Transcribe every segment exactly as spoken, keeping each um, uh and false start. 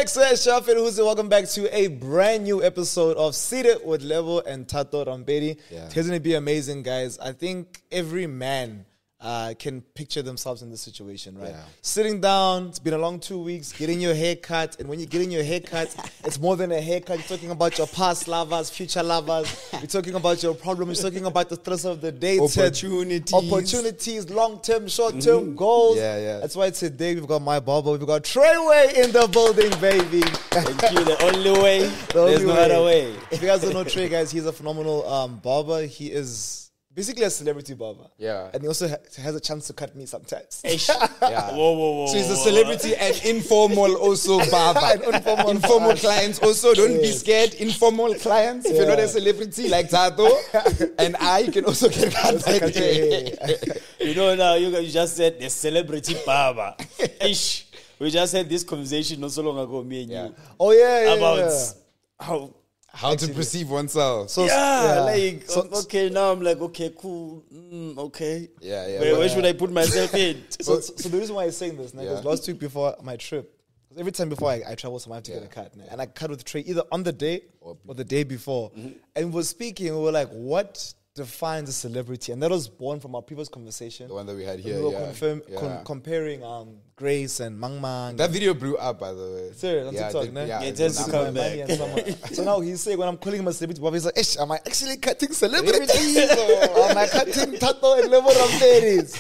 X S Shafir Huzi, welcome back to a brand new episode of Seated with Level and Tato Rampedi. Yeah. It's going to be amazing, guys. I think every man uh, can picture themselves in this situation, right? Yeah. Sitting down, it's been a long two weeks, getting your hair cut, and when you're getting your hair cut, it's more than a haircut. You're talking about your past lovers, future lovers. You're talking about your problems. You're talking about the stress of the day. Opportunities. Opportunities, long-term, short-term mm-hmm. goals. Yeah, yeah. That's why today we've got my barber. We've got Treyway in the building, baby. Thank you. The only way. The There's only no way. other way. If you guys don't know Trey, guys, he's a phenomenal um, barber. He is basically a celebrity barber. Yeah. And he also ha- has a chance to cut me sometimes. Yeah. Whoa, whoa, whoa. So he's a celebrity and informal also barber. And informal informal barber. clients also. Don't be Yes. scared. Informal clients. If you're not Yeah. a celebrity like Tato and I can also get cut by Cut Trey. You know now, you guys just said the celebrity barber. Ish. We just had this conversation not so long ago, me and Yeah. you. Oh, yeah, yeah, About yeah. how... How to perceive oneself. So, Yeah, yeah. like, So- okay, now I'm like, okay, cool, mm, okay. Yeah, yeah. Where, but- where should I put myself in? So, so, so the reason why I'm saying this, because Yeah. last week before my trip, 'cause every time before I, I travel somewhere, I have to get Yeah. a cut. né? And I cut with Trey either on the day Or- or the day before. Mm-hmm. And we were speaking, we were like, what defines a celebrity? And that was born from our previous conversation. The one that we had we here. were yeah. confirm, Yeah. con- comparing um, Grace and Mang Mang. That video blew up, by the way. Serious, on yeah, TikTok, did- ne? yeah, Yeah, it just was to up. come My money back. and someone- So now he's saying when I'm calling him a celebrity, he's like, Ish, am I actually cutting celebrities? or am I cutting Tato and Level Ramperis?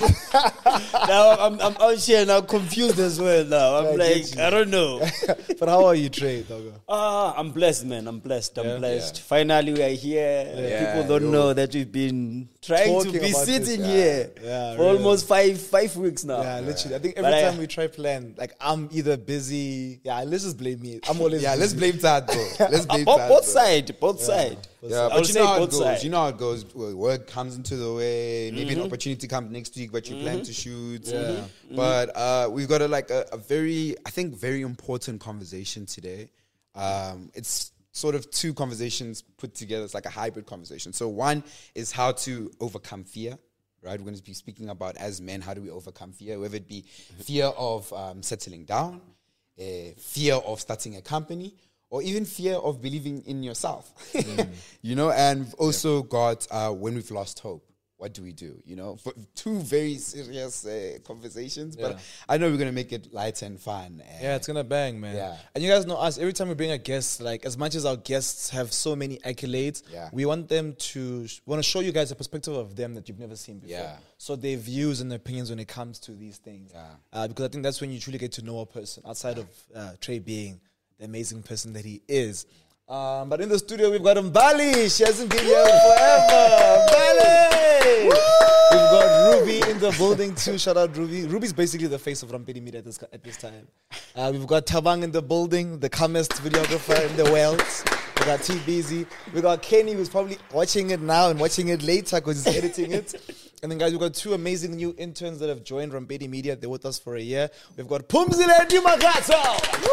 Now I'm, I'm out here now confused as well now. I'm Yeah, I get like, you. I don't know. But how are you, Trey, doggo? Ah, I'm blessed, man. I'm blessed. I'm Yeah. blessed. Yeah. Finally, we are here. Yeah, People don't yo. know that we've been trying Talking to be about this, sitting yeah. here Yeah, for really. almost five five weeks now. Yeah, literally. I think every But I- time we try plan, like I'm either busy. Yeah, let's just blame me. I'm always Yeah, let's busy. blame Tato. Let's Uh, blame both, Tato. both sides, both sides. Yeah, I but would you say know how it both goes. sides. You know how it goes. Well, work comes into the way. Maybe an opportunity comes next week, but you plan to shoot. Yeah. But uh, we've got a, like a, a very, I think, very important conversation today. Um, it's sort of two conversations put together. It's like a hybrid conversation. So one is how to overcome fear. Right, we're going to be speaking about as men, how do we overcome fear? Whether it be fear of um, settling down, uh, fear of starting a company, or even fear of believing in yourself. You know, and we've also got uh, when we've lost hope. What do we do? You know, for two very serious uh, conversations, but Yeah. I know we're going to make it light and fun. And Yeah, it's gonna bang, man. Yeah. And you guys know us. Every time we bring a guest, like as much as our guests have so many accolades, Yeah. we want them to sh- want to show you guys a perspective of them that you've never seen before. Yeah. So their views and opinions when it comes to these things. Yeah. Uh, because I think that's when you truly get to know a person outside of uh, Trey being the amazing person that he is. Um, but in the studio we've got Mbali. She hasn't been here forever. Mbali. We've got Ruby in the building too. Shout out Ruby. Ruby's basically the face of Rampedi Media at this at this time. Uh, we've got Tabang in the building, the calmest videographer in the world. We got T Busy. We got Kenny, who's probably watching it now and watching it later because he's editing it. And then, guys, we've got two amazing new interns that have joined Rampedi Media. They're with us for a year. We've got Pumzile and Dimagato.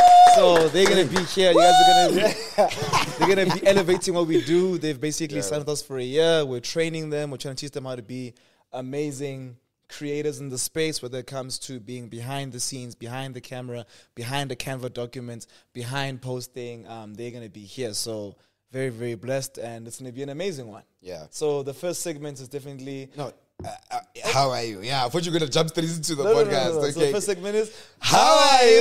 So they're gonna be here. You guys are gonna be, they're gonna be elevating what we do. They've basically Yeah. signed with us for a year. We're training them. We're trying to teach them how to be amazing creators in the space, whether it comes to being behind the scenes, behind the camera, behind the Canva documents, behind posting. Um, they're gonna be here. So very, very blessed, and it's gonna be an amazing one. Yeah. So the first segment is definitely No. Uh, uh, how are you? Yeah, I thought you were going to jump straight into the No, no, no, podcast. no, no. So the Okay. first segment is How are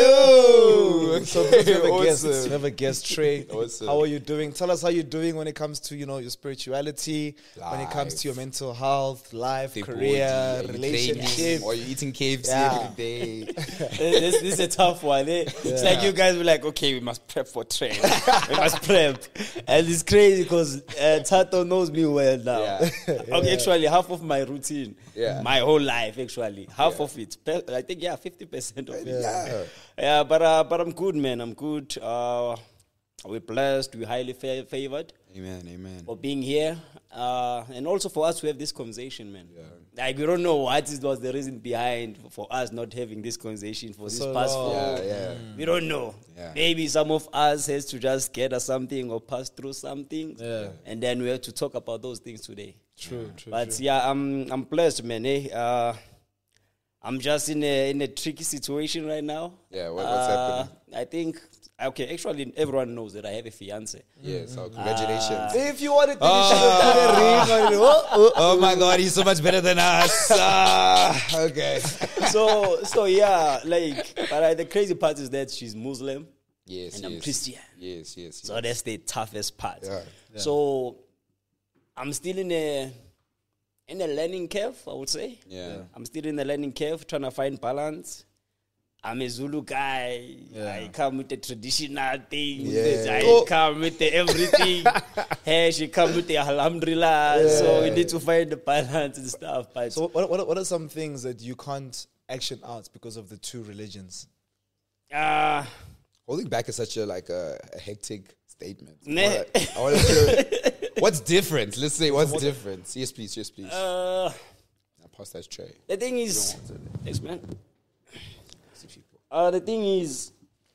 you? So because we have a Awesome. guest, we have a guest, Trey. Awesome. How are you doing? Tell us how you're doing when it comes to, you know, your spirituality, when it comes to your mental health, life, The career, body, are you relationship. training? Or you eating K F C Yeah. every day? this, this is a tough one. Eh? It's like you guys were like, okay, we must prep for train. we must prep. And it's crazy because uh, Tato knows me well now. Yeah. Okay, actually, half of my routine, Yeah. my whole life, actually, half Yeah. of it, pe- I think, yeah, fifty percent of it. Yeah. Yeah, but uh, but I'm good, man. I'm good. Uh, we're blessed. We're highly fa- favored Amen, amen. for being here, uh, and also for us to have this conversation, man. Like we don't know what is was the reason behind for us not having this conversation for, this so past long. four. Yeah, yeah. We don't know. Yeah. Maybe some of us has to just gather something or pass through something, Yeah. and then we have to talk about those things today. True, true, But true. yeah, I'm I'm blessed, man. Eh? Uh, I'm just in a in a tricky situation right now. Yeah, what- what's Uh, happening? I think okay. Actually, everyone knows that I have a fiance. Yeah, so congratulations. If you wanted to, you should have put a ring on it. Oh, oh. Oh my God, he's so much better than us. Ah, okay. So so yeah, like, but uh, the crazy part is that she's Muslim Yes, and I'm yes. Christian. Yes, yes. So yes. that's the toughest part. Yeah. So I'm still in a in a learning curve, I would say. Yeah. I'm still in the learning curve, trying to find balance. I'm a Zulu guy. Yeah. I come with the traditional things. Yeah. I Oh. come with the everything. Hey, she come with the alhamdulillah. So we need to find the balance and stuff. But So what, what, what are some things that you can't action out because of the two religions? uh, Holding back is such a like a, a hectic statement. Nah. I wanna- I want to hear what's different. Let's say what's different. Yes, please. Yes, please. uh, Now pass that tray. the thing is, yes, man. Uh, the thing is,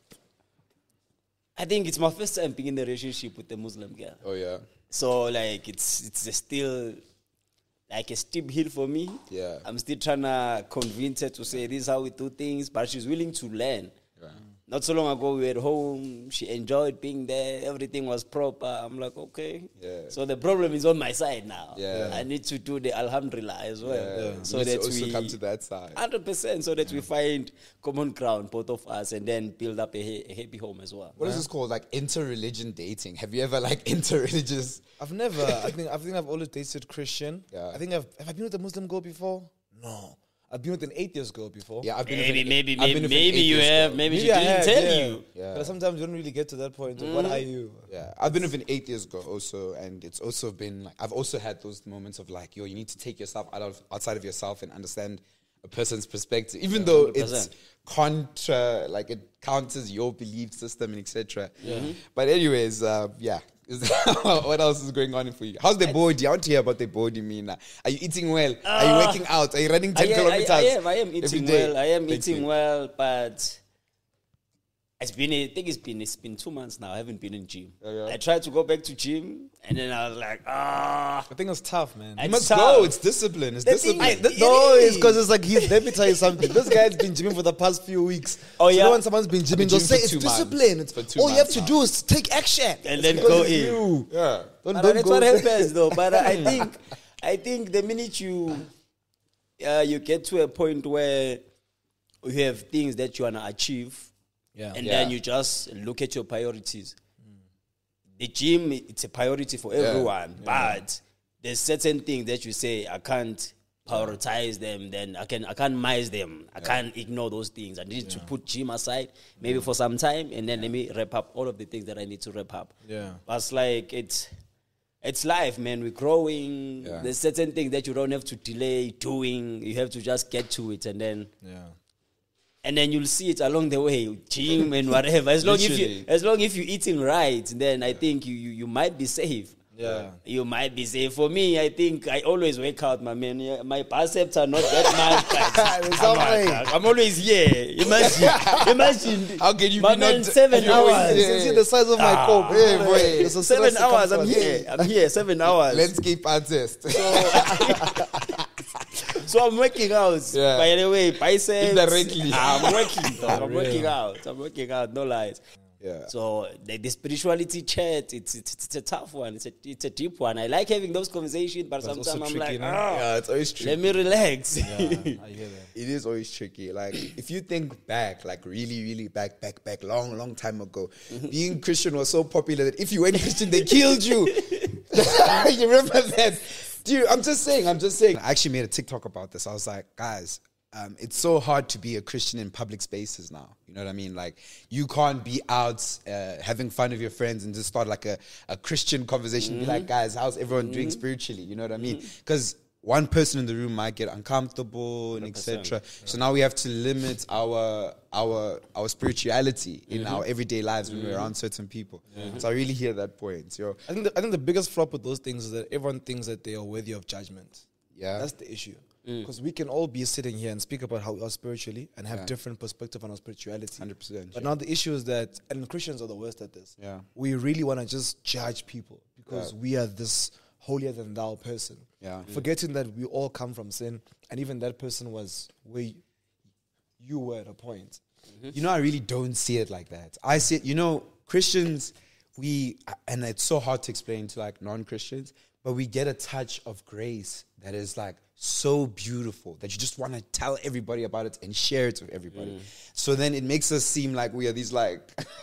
I think it's my first time being in a relationship with a Muslim girl. Oh yeah. So like it's it's a still like a steep hill for me. Yeah. I'm still trying to convince her to say this is how we do things, but she's willing to learn. Yeah. Not so long ago, we were at home. She enjoyed being there. Everything was proper. I'm like, okay. Yeah. So the problem is on my side now. Yeah. I need to do the alhamdulillah as well. Yeah. So We need to that also we come to that side. Hundred percent, so that we find common ground, both of us, and then build up a, ha- a happy home as well. What is this called? Like inter-religion dating. Have you ever like inter-religious? I've never. I think. I think I've always dated Christian. Yeah. I think I've. Have I been with a Muslim girl before? No. I've been with an atheist girl before. Yeah, I've been with Maybe, an- maybe, I've maybe, been with an maybe you atheist have. girl. Maybe, she I didn't have, tell yeah. you. Yeah. But sometimes you don't really get to that point. Of what are you? Yeah, I've been with an atheist girl also, and it's also been like I've also had those moments of like, yo, you need to take yourself out of outside of yourself and understand a person's perspective, even though one hundred it's percent. contra, like it counters your belief system and et cetera. But anyways, uh, yeah. What else is going on for you? How's the body? I want to hear about the body, Mina. Are you eating well? Are you working out? Are you running ten I, I, kilometers? I am. I am every eating day? well. I am Thank eating you. well, but it's been. I think it's been. It's been two months now. I haven't been in gym. yeah. I tried to go back to gym, and then I was like, ah. I think it's tough, man. You It's must tough. go. It's discipline. It's The thing discipline. is- Th- It no, it's is. because it's like he's. Let me tell you something. This guy's been gymming for the past few weeks. Oh, So you yeah? know when someone's been gymming, been they'll gymming say for it's two months. discipline. It's For two all you have months to now. do is take action And It's then because go it's in. you. yeah. Don't, But don't that's go what there. happens, though. But I think, I think the minute you, uh, you get to a point where you have things that you wanna achieve, Yeah. and Yeah. then you just look at your priorities. The gym, it's a priority for everyone, but there's certain things that you say I can't prioritize them. Then I can I can't miss them. I can't ignore those things. I need to put gym aside maybe for some time, and then let me wrap up all of the things that I need to wrap up. Yeah. But it's like it's it's life, man. We're growing. Yeah. There's certain things that you don't have to delay doing. You have to just get to it, and then Yeah. and then you'll see it along the way, gym and whatever. As long if you Literally. as long if you're eating right, then I think you, you you might be safe. Yeah. You might be safe. For me, I think I always work out, my man. Yeah, my biceps are not that much, but It's I'm, alright. I'm always here. Imagine, imagine. How can you my be man, not- seven you always- hours? You can see the size of my Ah. comb. Yeah, boy. It's a Seven serious hours. I'm circumference. here. I'm here. Seven hours. Landscape artist. So I'm working out. Yeah. By the way, biceps. Indirectly. I'm working. Dog. I'm Real. working out. I'm working out. No lies. Yeah. So the, the spirituality chat, it's, it's it's a tough one. It's a it's a deep one. I like having those conversations, but, But it's sometimes also I'm tricky, like, no? ah, Yeah, it's always tricky. let me relax. Yeah, I hear that. It is always tricky. Like if you think back, like really, really back, back, back, long, long time ago, being Christian was so popular that if you weren't Christian, they killed you. You remember that? Dude, I'm just saying, I'm just saying. I actually made a TikTok about this. I was like, guys, um, it's so hard to be a Christian in public spaces now. You know what I mean? Like, you can't be out uh, having fun with your friends and just start like a, a Christian conversation. Be like, guys, how's everyone doing spiritually? You know what I mean? Because one person in the room might get uncomfortable and et cetera. So now we have to limit our our our spirituality in our everyday lives when we're around certain people. So I really hear that point. Yo. I think the, I think the biggest flop with those things is that everyone thinks that they are worthy of judgment. Yeah. That's the issue. Because we can all be sitting here and speak about how we are spiritually and have Yeah. different perspective on our spirituality. one hundred percent. But now the issue is that, and Christians are the worst at this. Yeah. We really want to just judge people because Yeah. we are this holier than thou person. Yeah. Forgetting that we all come from sin, and even that person was where you were at a point. You know, I really don't see it like that. I see it, you know, Christians, we, and it's so hard to explain to like non-Christians, but we get a touch of grace that is like so beautiful that you just want to tell everybody about it and share it with everybody. Mm. So then it makes us seem like we are these like,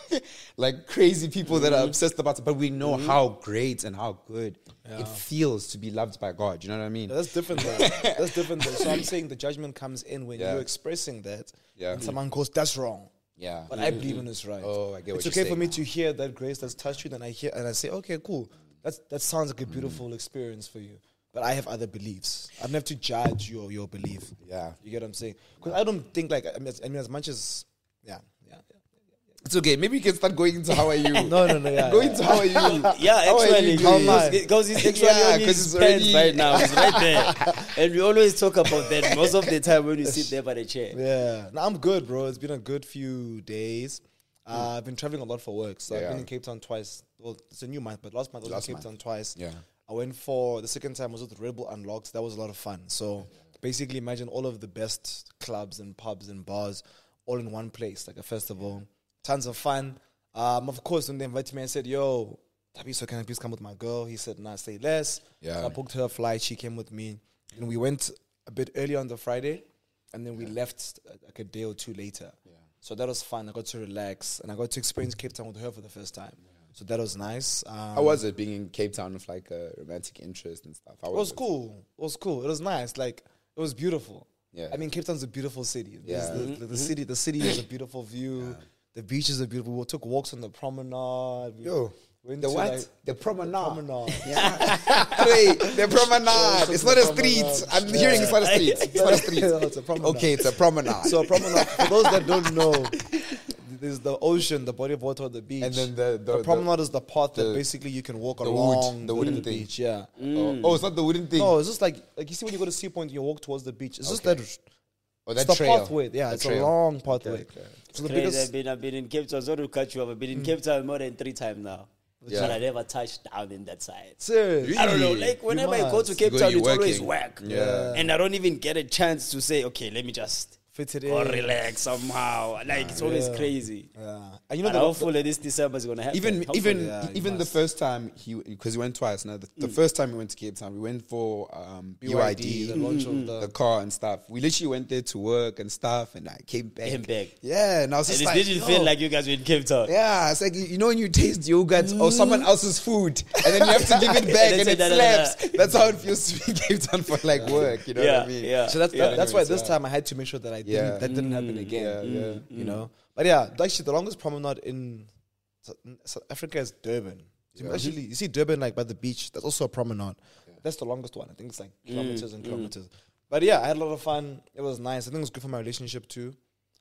like crazy people mm. that are obsessed about it, but we know mm. how great and how good yeah. it feels to be loved by God. You know what I mean? That's different though. That's different though. So I'm saying the judgment comes in when yeah. you're expressing that yeah. and someone goes, that's wrong. Yeah. But mm-hmm. I believe in this right. Oh, I get what It's you're okay for me now. to hear that grace that's touched you, then I hear and I say, okay, cool. That's that sounds like a beautiful mm. experience for you. But I have other beliefs. I don't have to judge your your belief. Yeah. You get what I'm saying? Because I don't think like I mean, as, I mean as much as yeah, yeah, yeah. It's okay. Maybe you can start going into how are you. no, no, no. Yeah, Go yeah. into how are you. Yeah, How are actually, you doing? because he's actually Yeah, on 'cause his it's pants already- right now. He's right there, and we always talk about that most of the time when you sit there by the chair. Yeah. No, I'm good, bro. It's been a good few days. Uh, I've been traveling a lot for work. So Yeah. I've been in Cape Town twice. Well, it's a new month, but last month I was Last in Cape month. Town twice. Yeah. I went for the second time was with Red Bull Unlocked. That was a lot of fun. So basically, imagine all of the best clubs and pubs and bars all in one place, like a festival. Tons of fun. Um, of course, when they invited me, I said, "Yo, Tabi, so can I please come with my girl?" He said, "Nah, stay less." Yeah. So I booked her a flight. She came with me, and we went a bit early on the Friday, and then we left uh, like a day or two later. Yeah. So that was fun. I got to relax, and I got to experience Cape Town with her for the first time. So that was nice. Um, How was it being in Cape Town with like a romantic interest and stuff? How It was cool. It was cool. It was nice. Like it was beautiful. Yeah. I mean, Cape Town's a beautiful city. There's Yeah. The, the, the city. The city is a beautiful view. The beaches are beautiful. We took walks on the promenade. We Yo, went the to, what? like, the promenade. promenade. Yeah. Wait, the promenade. It's not a street. I'm Yeah. hearing it's not a street. It's not a street. It's a promenade. Okay, it's a promenade. So a promenade. For those that don't know, there's the ocean, the body of water, the beach, And then the- the- the promenade is the path the- that basically you can walk the along wood, the wooden the thing. beach. Yeah. oh, oh, it's not the wooden thing. No, it's just like like you see when you go to Sea Point, you walk towards the beach. It's just Okay. that. oh, It's that the trail. pathway. Yeah, The it's trail. a long pathway. Okay, okay. So the Crazy, biggest. I've been, I've been in Cape Town. Sorry to cut you off. I've been in Cape Town more than three times now. Yeah. But I never touched down in that side. Serious. I don't know. Really? Like whenever I go must. to Cape You go, Town, you're it's always working. work. Yeah. And I don't even get a chance to say, okay, let me just Fit it go in. relax somehow. Like it's always Yeah. crazy. Yeah. And you know And the, hopefully this December is gonna happen. Even Hopefully. even yeah, you even the must. first time he because he went twice. Now the, the first time we went to Cape Town, we went for um, B Y D, the launch of the the. car and stuff. We literally went there to work and stuff, and I came back. Came back. Yeah, and I was And just it like, didn't yo. feel like you guys were in Cape Town. Yeah, it's like you know when you taste yogurt or someone else's food, and then you have to give it back, And and, then it say, "Da, da, da, slaps. That's how it feels to be in Cape Town for like work. You know Yeah, what I mean? yeah. So that's Yeah. that, that's why Anyways, this yeah. time I had to make sure that I didn't Yeah. that didn't happen again. Yeah, yeah. You know. But yeah, actually, the longest promenade in Sou- South Africa is Durban. So Yeah. Actually, you see Durban like by the beach. That's also a promenade. That's the longest one. I think it's like kilometers and kilometers. But yeah, I had a lot of fun. It was nice. I think it was good for my relationship too.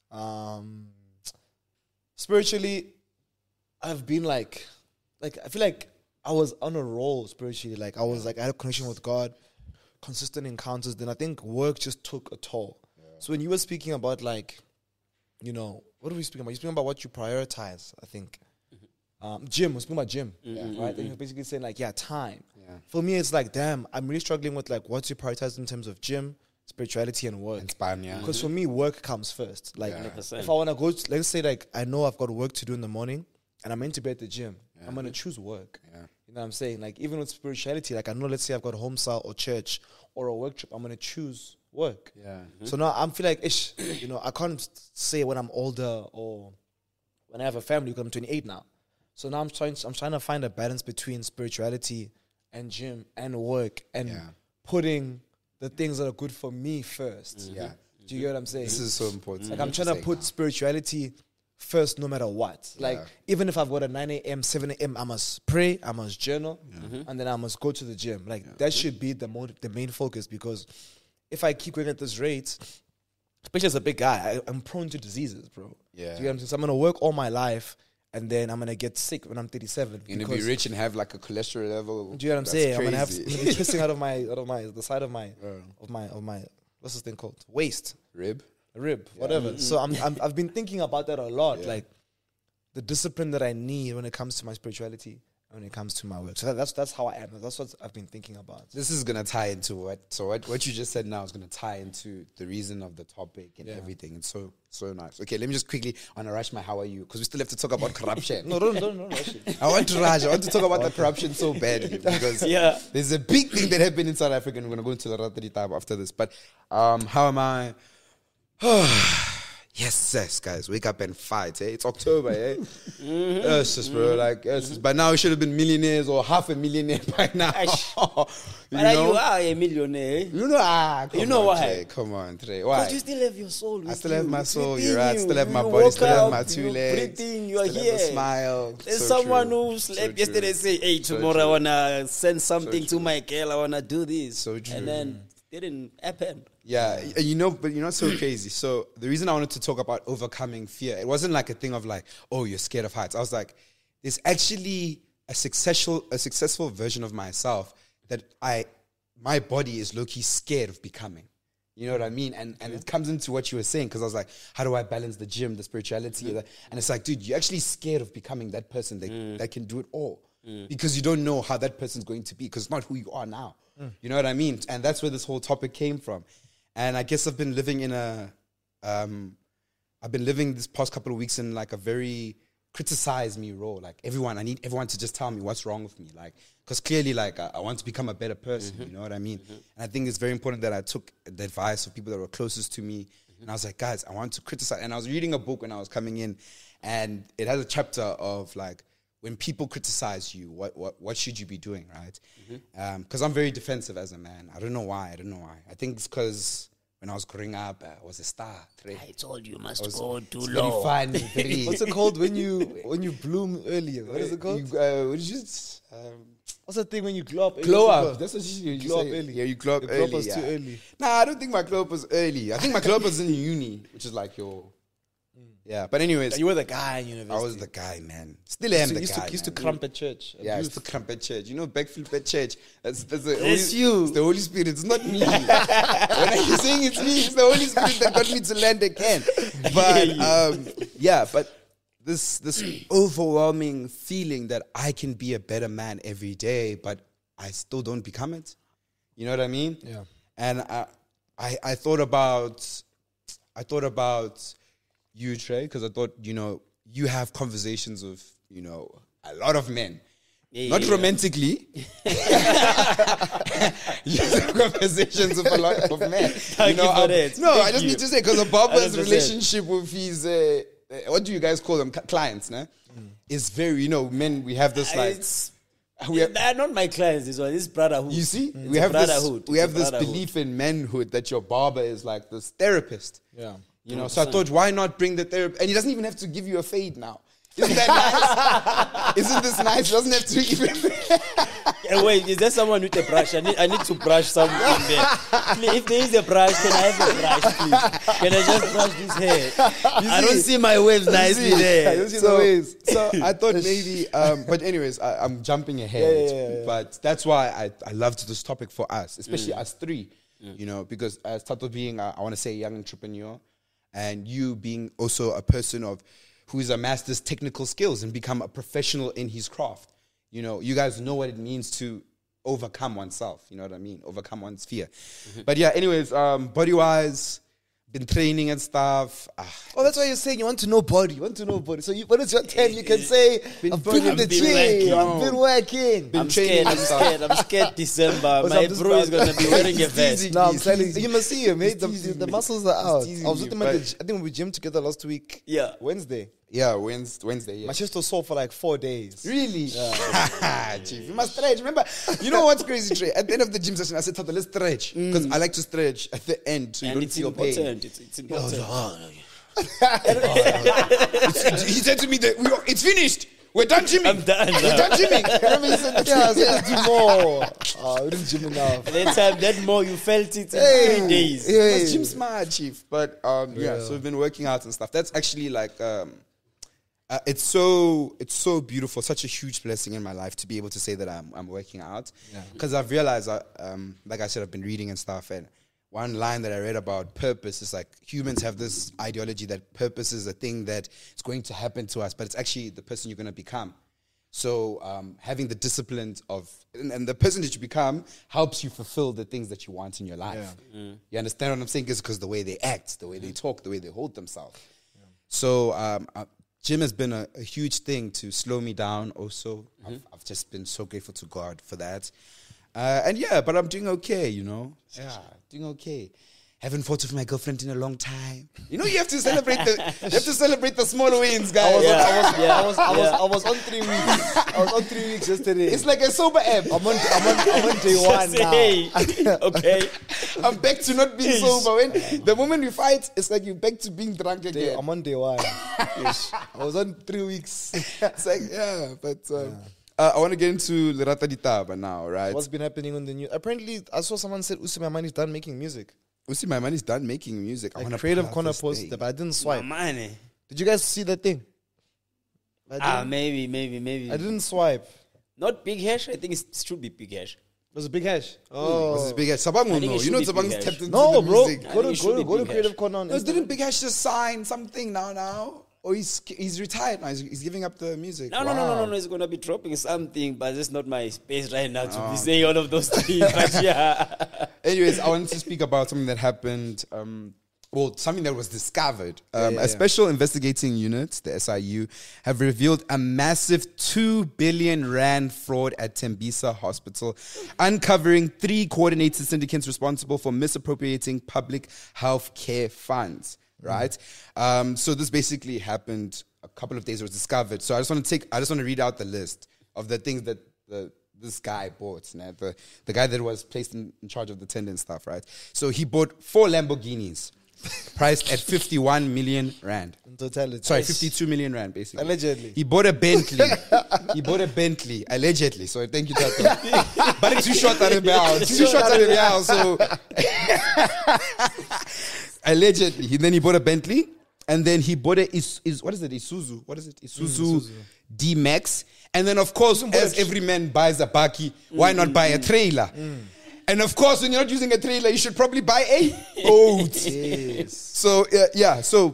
Um, spiritually, I've been like, like I feel like I was on a roll spiritually. Like I was like I had a connection with God, consistent encounters. Then I think work just took a toll. So when you were speaking about like, you know, what are we speaking about? You're speaking about what you prioritize. I think. Um, gym, we're speaking about gym, right? And you're basically saying like, yeah, time. Yeah. For me, it's like, damn, I'm really struggling with like what you prioritize in terms of gym, spirituality, and work. And span, yeah. Because for me, work comes first. Like, Yeah. one hundred percent. if I want to go, to, let's say like I know I've got work to do in the morning, and I'm meant to be at the gym, I'm gonna choose work. Yeah. You know what I'm saying? Like even with spirituality, like I know, let's say I've got home cell or church or a work trip, I'm gonna choose work. Yeah. So now I'm feel like, ish, you know, I can't say when I'm older or when I have a family, because I'm twenty-eight now. So now I'm trying, I'm trying to find a balance between spirituality and gym and work and Yeah. putting the things that are good for me first. Yeah. Do you get what I'm saying? This is so important. Like I'm trying to put spirituality first no matter what. Like Yeah. even if I've got a nine a.m., seven a.m., I must pray, I must journal, and then I must go to the gym. Like that should be the mo- the main focus, because if I keep going at this rate, especially as a big guy, I, I'm prone to diseases, bro. Yeah. Do you get what I'm saying? So I'm gonna work all my life, and then I'm gonna get sick when I'm thirty-seven. You're gonna be because- rich and have like a cholesterol level. Do you know what I'm That's saying? I'm gonna have crazy. I'm gonna be twisting out of my out of my the side of my of my of my what's this thing called? Waist. rib. Rib, whatever. So I'm, I'm I've been thinking about that a lot, like the discipline that I need when it comes to my spirituality when it comes to my work. So that, that's that's how I am. That's what I've been thinking about. This is gonna tie into what. So what, what you just said now is gonna tie into the reason of the topic and Yeah. everything. It's so so nice. Okay, let me just quickly on Rashma, how are you? Because we still have to talk about corruption. No, don't, don't, don't rush it. I want to Raj. I want to talk about the corruption so badly because Yeah. there's a big thing that happened in South Africa, and we're gonna go into the Ratri tab after this. But um, how am I? Yes, yes, guys, wake up and fight. Eh? It's October, eh? Mm-hmm. Yes, just bro, like yes, just- by now we should have been millionaires or half a millionaire by now. Aish. you But like, know, you are a millionaire. you know, ah, come You know on, why? Trey, come on, Trey. Why? Because you still have your soul. I with still have you. my It's soul. within You're right. you. Still have my You body. walk Still have out, my two you're legs. breathing, you are still have a here. smile. There's So someone true. who So slept true. yesterday say, hey, So tomorrow I true. want to send something true. to my girl. I want to do this. So true. And then didn't happen. Yeah, and you know, but you know, it's so crazy. So the reason I wanted to talk about overcoming fear, it wasn't like a thing of like, oh, you're scared of heights. I was like, there's actually a successful, a successful version of myself that I, my body is low-key scared of becoming. You know what I mean? And and it comes into what you were saying, because I was like, how do I balance the gym, the spirituality? Mm-hmm. And it's like, dude, you're actually scared of becoming that person that, mm. that can do it all. Mm. Because you don't know how that person's going to be, because it's not who you are now. Mm. You know what I mean? And that's where this whole topic came from. And I guess I've been living in a, um, I've been living this past couple of weeks in like a very criticize me role. Like everyone, I need everyone to just tell me what's wrong with me. Like, because clearly, like I, I want to become a better person. Mm-hmm. You know what I mean? Mm-hmm. And I think it's very important that I took the advice of people that were closest to me. Mm-hmm. And I was like, guys, I want to criticize. And I was reading a book when I was coming in, and it has a chapter of like, when people criticize you, what what what should you be doing, right? Because mm-hmm. um, I'm very defensive as a man. I don't know why. I don't know why. I think it's because when I was growing up, I was a star. I told you, you must was, go too very low. Fun, very What's it called when you when you bloom earlier? What is it called? You, uh, what is it? Um, What's the thing when you glow up? early? glow What's it up. called? That's what you, you Glow say. up early. Yeah, you glow up The early. glow up was yeah. too early. Nah, I don't think my glow up was early. I think my glow up was in uni, which is like your. Yeah, but anyways, You were the guy in university. I was the guy, man. Still am So the you used guy. to, used to man. crump at church. at Yeah, I youth. used to crump at church. You know, backflip at church. That's that's the It's Holy, you. It's the Holy Spirit. It's not me. When I'm saying it's me, it's the Holy Spirit that got me to land again. But um, yeah, but this this overwhelming feeling that I can be a better man every day, but I still don't become it. You know what I mean? Yeah. And I I, I thought about I thought about you, Trey, because I thought, you know, you have conversations with, you know, a lot of men. Yeah, Not yeah, romantically. You have conversations with a lot of men. Thank know, you for um, that. No, Thank I just you. need to say, because a barber's one hundred percent. relationship with his, uh, uh, what do you guys call them? C- clients, nah? Mm. Is very, you know, men, we have this like, It's, we have, they're not my clients, this one. This is brotherhood. you see, It's we a have this, brotherhood. we It's have a this brotherhood. belief in manhood that your barber is like this therapist. Yeah. You know, so I thought, why not bring the therapy? And he doesn't even have to give you a fade now. Isn't that nice? Isn't this nice? He doesn't have to even. Yeah, wait, is there someone with a brush? I need, I need to brush something there. Please, if there is a brush, can I have a brush, please? Can I just brush this hair? I don't see my waves nicely there. You see the So, waves. so I thought maybe, um, but anyways, I, I'm jumping ahead. Yeah, yeah, yeah, yeah. But that's why I, I loved this topic for us, especially Mm. us three. You know, because as Tato being, uh, I want to say, a young entrepreneur, and you being also a person of who's amassed this technical skills and become a professional in his craft. You know, you guys know what it means to overcome oneself. You know what I mean? Overcome one's fear. Mm-hmm. But yeah, anyways, um, body-wise, been training and stuff. Ah, Oh, that's why you're saying you want to know body. You want to know body. So you, when it's your ten, you can say, Been I've been in burning- the I've been gym. working. I've been working. I'm training scared, I'm and stuff. scared, I'm scared December. What's My up, this bro is brother? going to be wearing a He's vest. teasing No, I'm He's telling you, teasing you must see him, mate. The, teasing the me. muscles are out. teasing I was me, with him at the, but- gy- I think we gym together last week. Yeah. Wednesday. Yeah, Wednesday. Wednesday yeah. My chest was sore for like four days. Really? Chief, you must stretch. Remember, you know what's crazy, Trey? At the end of the gym session, I said, Tata, let's stretch. Because I like to stretch at the end so you And don't it's feel pain. important. It's, it's important. It's- he said to me that we are, it's finished. We're done gymming. I'm done We're now. done gymming. Remember he said that? Yeah, I said, let's do more. Oh, we didn't gym enough. That time, that more you felt it in Hey. three days. Yeah. That's gym smart, Chief. But um, yeah. Yeah. so we've been working out and stuff. That's actually like um, uh, it's so it's so beautiful, such a huge blessing in my life to be able to say that I'm I'm working out. Because I've realized, I, um, like I said, I've been reading and stuff, and one line that I read about purpose is like humans have this ideology that purpose is a thing that is going to happen to us, but it's actually the person you're going to become. So um, having the discipline of, and, and the person that you become helps you fulfill the things that you want in your life. Yeah. Mm. You understand what I'm saying? It's because the way they act, the way they talk, the way they hold themselves. Yeah. So um, uh, gym has been a, a huge thing to slow me down also. Mm-hmm. I've, I've just been so grateful to God for that. Uh, and yeah, but I'm doing okay, you know? Yeah, doing okay. Haven't fought with my girlfriend in a long time. You know, you have to celebrate the you have to celebrate the small wins, guys. I was, Yeah. on, I was, Yeah. I was, I was, Yeah. I was on three weeks. I was on three weeks yesterday. It's like a sober app. I'm on, I'm on, I'm on day one Say, now. hey, okay. I'm back to not being sober. When the moment we fight, it's like you're back to being drunk Day, again. I'm on day one. Ish. I was on three weeks. It's like, yeah, but um, uh, I want to get into Lerata Ditaba now, right? What's been happening on the news? Apparently, I saw someone said Usi Mamani's done making music. Usi, my man is done making music. I Like want to Creative Corner posted, but I didn't swipe. Money. Did you guys see that thing? I didn't, Ah, maybe, maybe, maybe. I didn't swipe. Not Big Hash. I think it's, it should be Big Hash. It was a big hash. Oh, What's this Big Hash? Sabang will I think know. it You know should be Big Sabang's Hash. tapped into no, the bro. music. I Go think to it should go to, be go to Big Creative Hash. Corner on No, Instagram. didn't Big Hash just sign something now? Now, or he's he's retired now? He's, he's giving up the music. No, no, no, no, no, no. It's gonna be dropping something, but it's not my space right now to be saying all of those things. But yeah, Anyways, I wanted to speak about something that happened. Um, well, something that was discovered. Um, yeah, a yeah. special investigating unit, the S I U, have revealed a massive two billion rand fraud at Tembisa Hospital, uncovering three coordinated syndicates responsible for misappropriating public health care funds. Right. Um, so this basically happened a couple of days. It was discovered. So I just want to take. I just want to read out the list of the things that the this guy bought. Nah, the the guy that was placed in, in charge of the tender and stuff. Right. So he bought four Lamborghinis, priced at fifty-one million rand. In totality. Sorry, fifty-two million rand, basically. Allegedly. He bought a Bentley. He bought a Bentley, allegedly. So thank you, Tata. But it's two shots at the bell. Two shots at the bell. So allegedly, he then he bought a Bentley, and then he bought a is is what is it? Isuzu. What is it? Isuzu, Isuzu. D Max. And then of course, as every man buys a baki, why not buy a trailer? And of course, when you're not using a trailer, you should probably buy a boat. Yes. So uh, yeah, so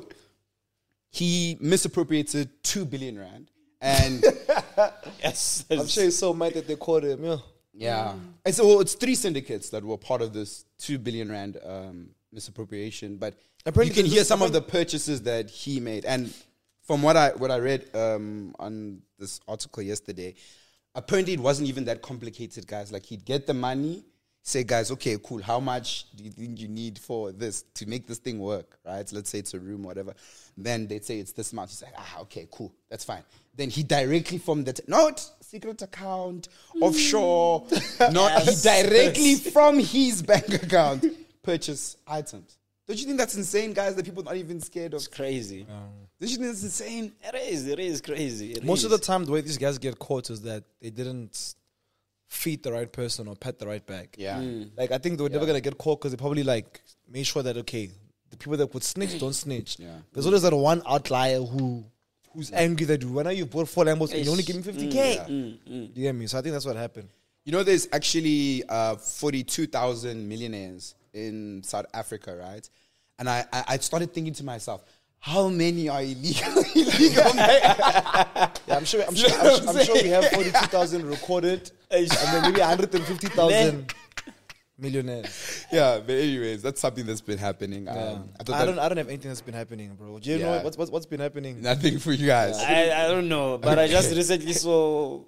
he misappropriated two billion rand, and yes. I'm sure he's so mad that they caught him. Yeah. yeah, and so well, it's three syndicates that were part of this two billion rand um, misappropriation. But Apparently you can there's hear this- some of the purchases that he made, and from what I what I read um, on this article yesterday, apparently it wasn't even that complicated, guys. Like he'd get the money. Say, guys, okay, cool. How much do you think you need for this to make this thing work, right? Let's say it's a room, whatever. Then they'd say it's this much. He's like, ah, okay, cool. That's fine. Then he directly from the, t- not secret account, offshore, not, he directly from his bank account purchase items. Don't you think that's insane, guys, that people are not even scared of? It's crazy. Don't you think that's insane? It is. It is crazy. It Most is. of the time, the way these guys get caught is that they didn't feed the right person or pat the right bag. Yeah. Like, I think they were never going to get caught because they probably, like, made sure that, okay, the people that would snitch don't snitch. Yeah. There's always that one outlier who who's angry that you, when you bought four Lambos and you only give me fifty K. Yeah. You get me? So I think that's what happened. You know, there's actually uh, forty-two thousand millionaires in South Africa, right? And I, I, I started thinking to myself, how many are illegal? illegal Yeah, I'm sure. I'm sure. I'm, sure- I'm sure we have forty-two thousand recorded, and then maybe one hundred fifty thousand millionaires. Yeah, but anyways, that's something that's been happening. Yeah. Um, I, thought I that- don't. I don't have anything that's been happening, bro. Do you know Yeah. what's what's, what's been happening? Nothing for you guys. I, I don't know, but I just recently saw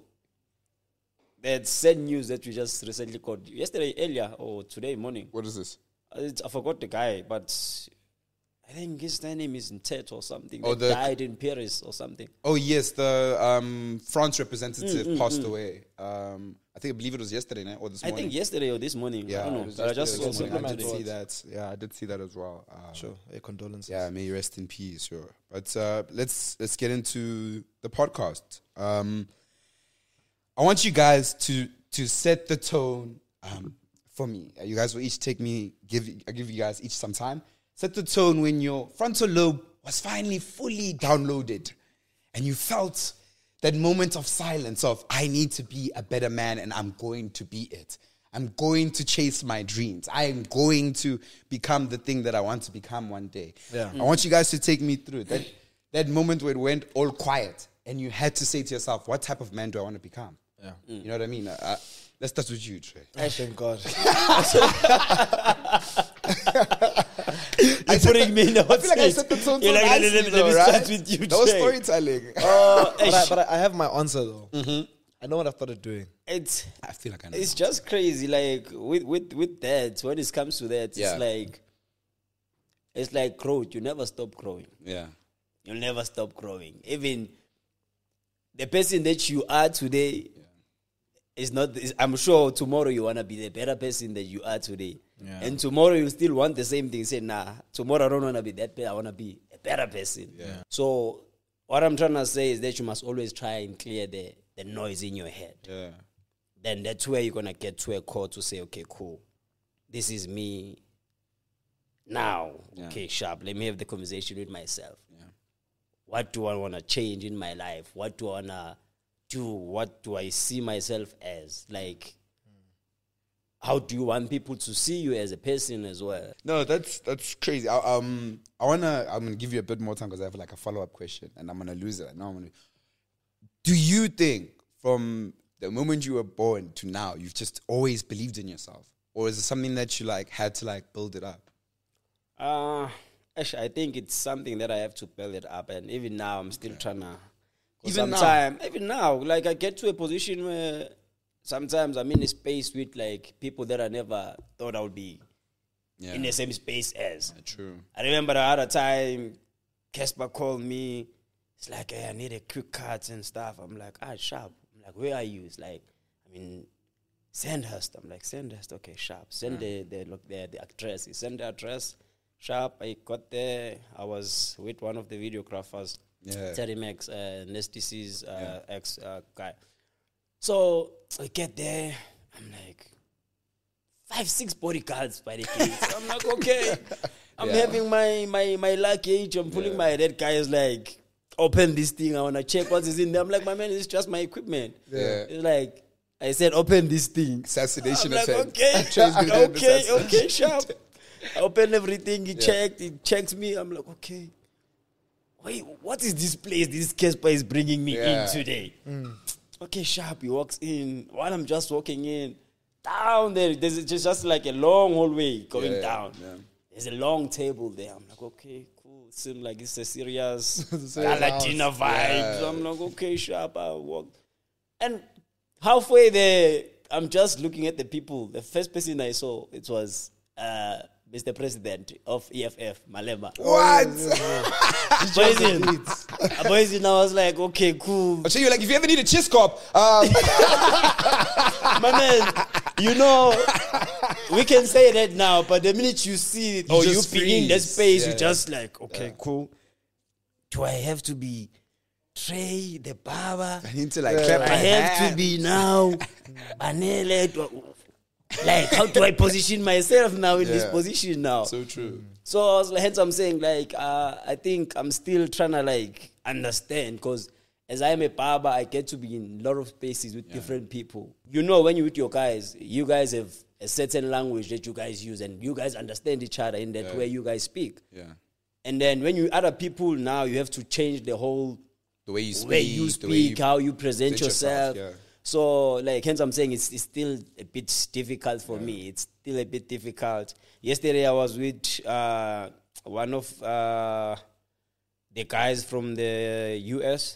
that sad news that we just recently got yesterday earlier or today morning. What is this? I, I forgot the guy, but I think his name is Ntet or something. Oh, Oh, the- died in Paris or something. Oh yes, the um, France representative Mm, mm, passed mm. away. Um, I think I believe it was yesterday, night or this I morning. think yesterday or this morning. Yeah, I don't it know. was But I just yesterday saw or this morning. I something did today. see that. Yeah, I did see that as well. Um, Sure. Yeah, condolences. Yeah, may you rest in peace. Sure, but uh, let's let's get into the podcast. Um, I want you guys to to set the tone um, for me. You guys will each take me give I give you guys each some time. Set the tone when your frontal lobe was finally fully downloaded, and you felt that moment of silence of I need to be a better man, and I'm going to be it. I'm going to chase my dreams. I am going to become the thing that I want to become one day. Yeah. I want you guys to take me through that that moment where it went all quiet. and you had to say to yourself, what type of man do I want to become? Yeah. You know what I mean? Uh, uh, let's start with you, Trey. Oh, thank God. You're putting me in the I feel like I set the tone so You're like, let, nicely, let, let, though, me right? start with you, That was Trey. storytelling. Uh, but, I, but I, I have my answer though. Mm-hmm. I know what I started doing. it's I feel like I know. it's just crazy. Like with with with that, when it comes to that, Yeah. it's like it's like growth. You never stop growing. Yeah. You'll never stop growing. Even the person that you are today is not. Is, I'm sure tomorrow you wanna be the better person that you are today. Yeah. And tomorrow you still want the same thing. Say, nah, tomorrow I don't wanna be that better. I wanna be a better person. Yeah. So what I'm trying to say is that you must always try and clear the, the noise in your head. Yeah. Then that's where you're gonna get to a core to say, okay, cool. This is me now. Yeah. Okay, sharp. Let me have the conversation with myself. Yeah. What do I want to change in my life? What do I want to do? What do I see myself as? Like, how do you want people to see you as a person as well? No, that's that's crazy. I, um, I wanna I'm gonna give you a bit more time because I have like a follow up question, and I'm gonna lose it. Now I'm gonna. Do you think from the moment you were born to now, you've just always believed in yourself, or is it something that you like had to like build it up? Uh, actually, I think it's something that I have to build it up, and even now, I'm still trying to. Even now? Sometimes, even now, like I get to a position where sometimes I'm in a space with like people that I never thought I would be Yeah. in the same space as. True. I remember the other time, Casper called me. It's like, hey, I need a quick cut and stuff. I'm like, ah, sharp. I'm like, where are you? It's like, I mean, Sandhurst. I'm like, Sandhurst. Okay, sharp. Send the the look there the address. He sent the address. Sharp. I got there. I was with one of the videographers. Yeah. Terry Max, uh, Nestisi's uh, ex uh, guy. So I get there. I'm like, five, six bodyguards by the gates. I'm like, okay. I'm Yeah. having my my my luggage. I'm pulling my. That guy is like, open this thing. I wanna check what is in there. I'm like, my man, it's just my equipment. Yeah. It's like, I said, open this thing. Assassination I'm like, attempt. okay, Trey's been doing okay, assassination okay, sharp. I opened everything. He Yeah. checked. He checked me. I'm like, okay. Wait, what is this place this Casper is bringing me Yeah. in today? Okay, sharp. He walks in. While I'm just walking in, down there, there's just, just like a long hallway going Yeah, down. yeah. There's a long table there. I'm like, okay, cool. It seems like it's a serious serious gala house. dinner vibe. Yeah. I'm like, okay, sharp. I walk. And halfway there, I'm just looking at the people. The first person I saw, it was uh, Mister President of E F F, Malema. What? Poison. Poison. I was like, okay, cool. So you're like, if you ever need a chess cop, um, My man, you know, we can say that now, but the minute you see it, or you just be in that freeze. space, Yeah. you just like, okay, cool. Do I have to be Trey, the barber? I need to like clap I my have hands. to be now Banele. do- Like, how do I position myself now in this Yeah. position now? So true. So I was like, hence I'm saying like uh, I think I'm still trying to like understand because as I am a barber, I get to be in a lot of spaces with different people. You know, when you're with your guys, you guys have a certain language that you guys use, and you guys understand each other in that Yeah. way you guys speak. Yeah. And then when you other people now, you have to change the whole The way you speak, way you the way you speak, how you present present yourself, yourself. yeah. So, like, hence I'm saying it's, it's still a bit difficult for me. It's still a bit difficult. Yesterday I was with uh, one of uh, the guys from the U S,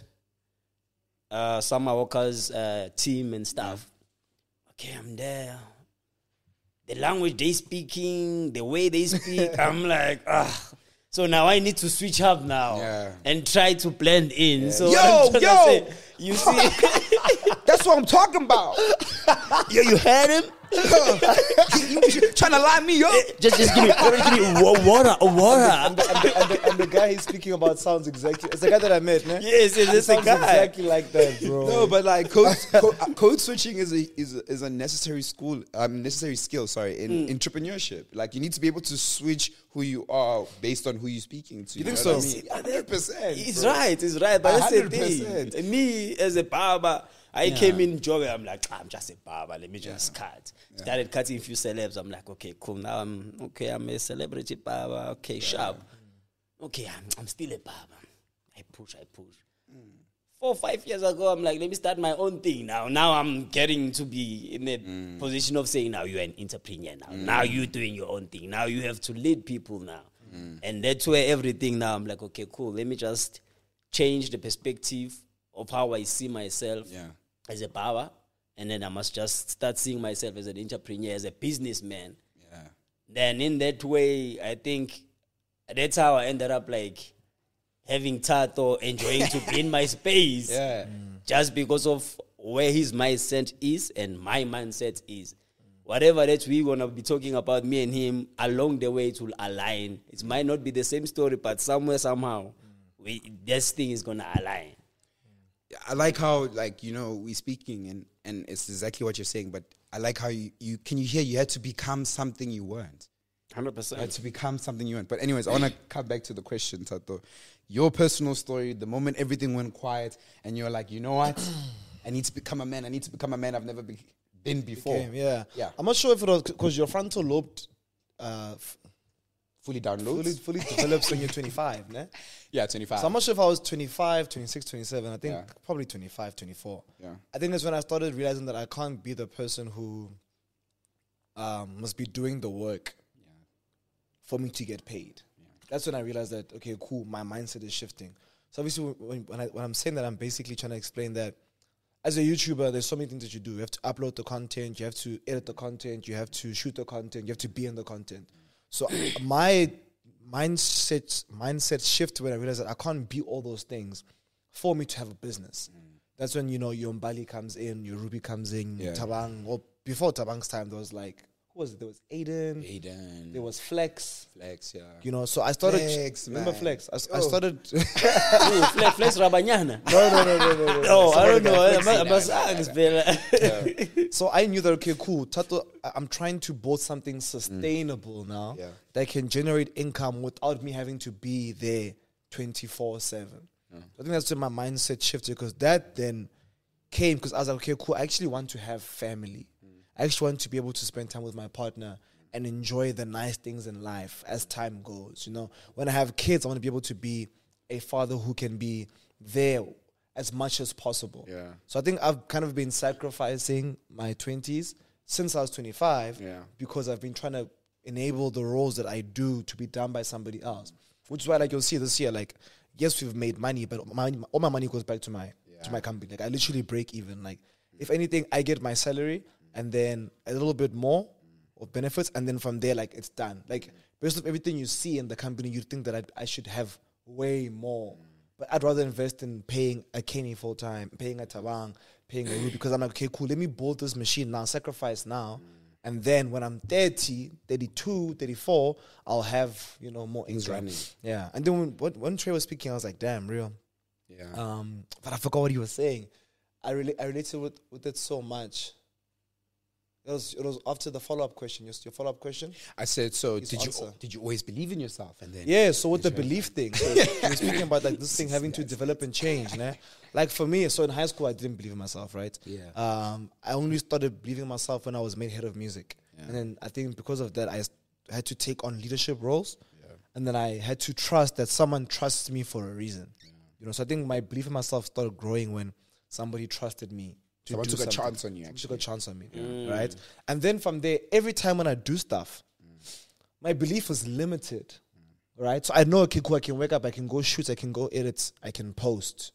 uh, Summer Walker's uh, team and stuff. Okay, I'm there. The language they speaking, the way they speak, I'm like, ah. So now I need to switch up now Yeah. and try to blend in. So Yo, what I'm trying to yo! say, you see, That's what I'm talking about. yo, you heard him? you, you trying to line me up? Just, just give me, give me wa- water, water. And the, and, the, and, the, and the guy he's speaking about sounds exactly. It's the guy that I met, man. Yes, yes, He it's a sounds guy. exactly like that, bro. No, but like code, code, uh, code switching is a is a, is a necessary school, um, necessary skill. Sorry, in entrepreneurship. Like you need to be able to switch who you are based on who you're speaking to. You think know what so? I mean? Hundred percent. It's right, it's right. But that's the one hundred percent. thing. Me as a barber, I came in job. I'm like, I'm just a barber. Let me just cut. Started cutting a few celebs. I'm like, okay, cool. Now I'm okay. I'm a celebrity barber. Okay, sharp. Okay, I'm, I'm still a barber. I push, I push. four or five years ago, I'm like, let me start my own thing now. Now I'm getting to be in a mm. position of saying, now you're an entrepreneur now. Mm. Now you're doing your own thing. Now you have to lead people now. Mm. And that's where everything now, I'm like, okay, cool. Let me just change the perspective of how I see myself yeah. as a power. And then I must just start seeing myself as an entrepreneur, as a businessman. Yeah. Then in that way, I think that's how I ended up like having Tato, enjoying to be in my space. Yeah. Mm. Just because of where his mindset is and my mindset is. Whatever that we're going to be talking about, me and him, along the way it will align. It might not be the same story, but somewhere, somehow, we, this thing is going to align. I like how, like, you know, we're speaking and, and it's exactly what you're saying, but I like how you, you can you hear you had to become something you weren't. one hundred percent. You had to become something you weren't. But anyways, I want to come back to the question, Tato. Your personal story, the moment everything went quiet and you're like, you know what? I need to become a man. I need to become a man I've never be- been before. Became, yeah. Yeah. I'm not sure if it was because your frontal lobe uh, f- Fully downloads? fully, fully develops when you're twenty-five, né? Yeah, twenty-five. So I'm not sure if I was twenty-five, twenty-six, twenty-seven. I think Yeah. probably twenty-five, twenty-four. Yeah. I think that's when I started realizing that I can't be the person who um, must be doing the work Yeah. for me to get paid. Yeah. That's when I realized that, okay, cool, my mindset is shifting. So obviously when, when, I, when I'm saying that, I'm basically trying to explain that as a YouTuber, there's so many things that you do. You have to upload the content, you have to edit the content, you have to shoot the content, you have to be in the content. So my mindset mindset shift when I realized that I can't be all those things for me to have a business. Mm. That's when, you know, your Mbali comes in, your Ruby comes in, Yeah. Tabang. Or before Tabang's time, there was like, who was it? There was Aiden, Aiden. there was Flex. Flex, yeah. You know, so I started. Flex, remember man. Flex? I, s- I Oh. started. Ooh, Flex, Flex Rabanyana. no, no, no, no, no, no. Oh, I don't know. Flexi, I'm nah, a sax, Bella. So I knew that, okay, cool. Tato, I- I'm trying to build something sustainable now Yeah. that can generate income without me having to be there twenty-four seven. I think that's when my mindset shifted because that then came because I was like, okay, cool. I actually want to have family. I actually want to be able to spend time with my partner and enjoy the nice things in life as time goes. You know, when I have kids, I want to be able to be a father who can be there as much as possible. Yeah. So I think I've kind of been sacrificing my twenties since I was twenty-five Yeah. because I've been trying to enable the roles that I do to be done by somebody else. Which is why, like, you'll see this year, like, yes, we've made money, but my, all my money goes back to my to my company. Like, I literally break even. Like, if anything, I get my salary and then a little bit more of benefits, and then from there, like, it's done. Like, based on everything you see in the company, you'd think that I, I should have way more. But I'd rather invest in paying a Kenny full time, paying a Tabang, paying a Ruby, because I'm like, okay, cool, let me build this machine now, sacrifice now. And then when I'm thirty, thirty-two, thirty-four, I'll have, you know, more Things income. running. Yeah. And then when, when, when Trey was speaking, I was like, damn, real. Yeah. Um, but I forgot what he was saying. I really I related with, with it so much. It was it was after the follow up question. Your, your follow up question. I said, so His did you answer. did you always believe in yourself? And then Yeah. So with the That's right. belief thing, so he was speaking about like this thing having to develop and change. Né? Like for me, so in high school I didn't believe in myself, right? Yeah. Um, I only started believing in myself when I was made head of music, Yeah. and then I think because of that I s- had to take on leadership roles, Yeah. and then I had to trust that someone trusts me for a reason. You know, so I think my belief in myself started growing when somebody trusted me. To Someone do took a something. chance on you, Someone took a actually. chance on me, Mm. right? And then from there, every time when I do stuff, my belief was limited, right? So I know, okay, cool, I can wake up, I can go shoot, I can go edit, I can post.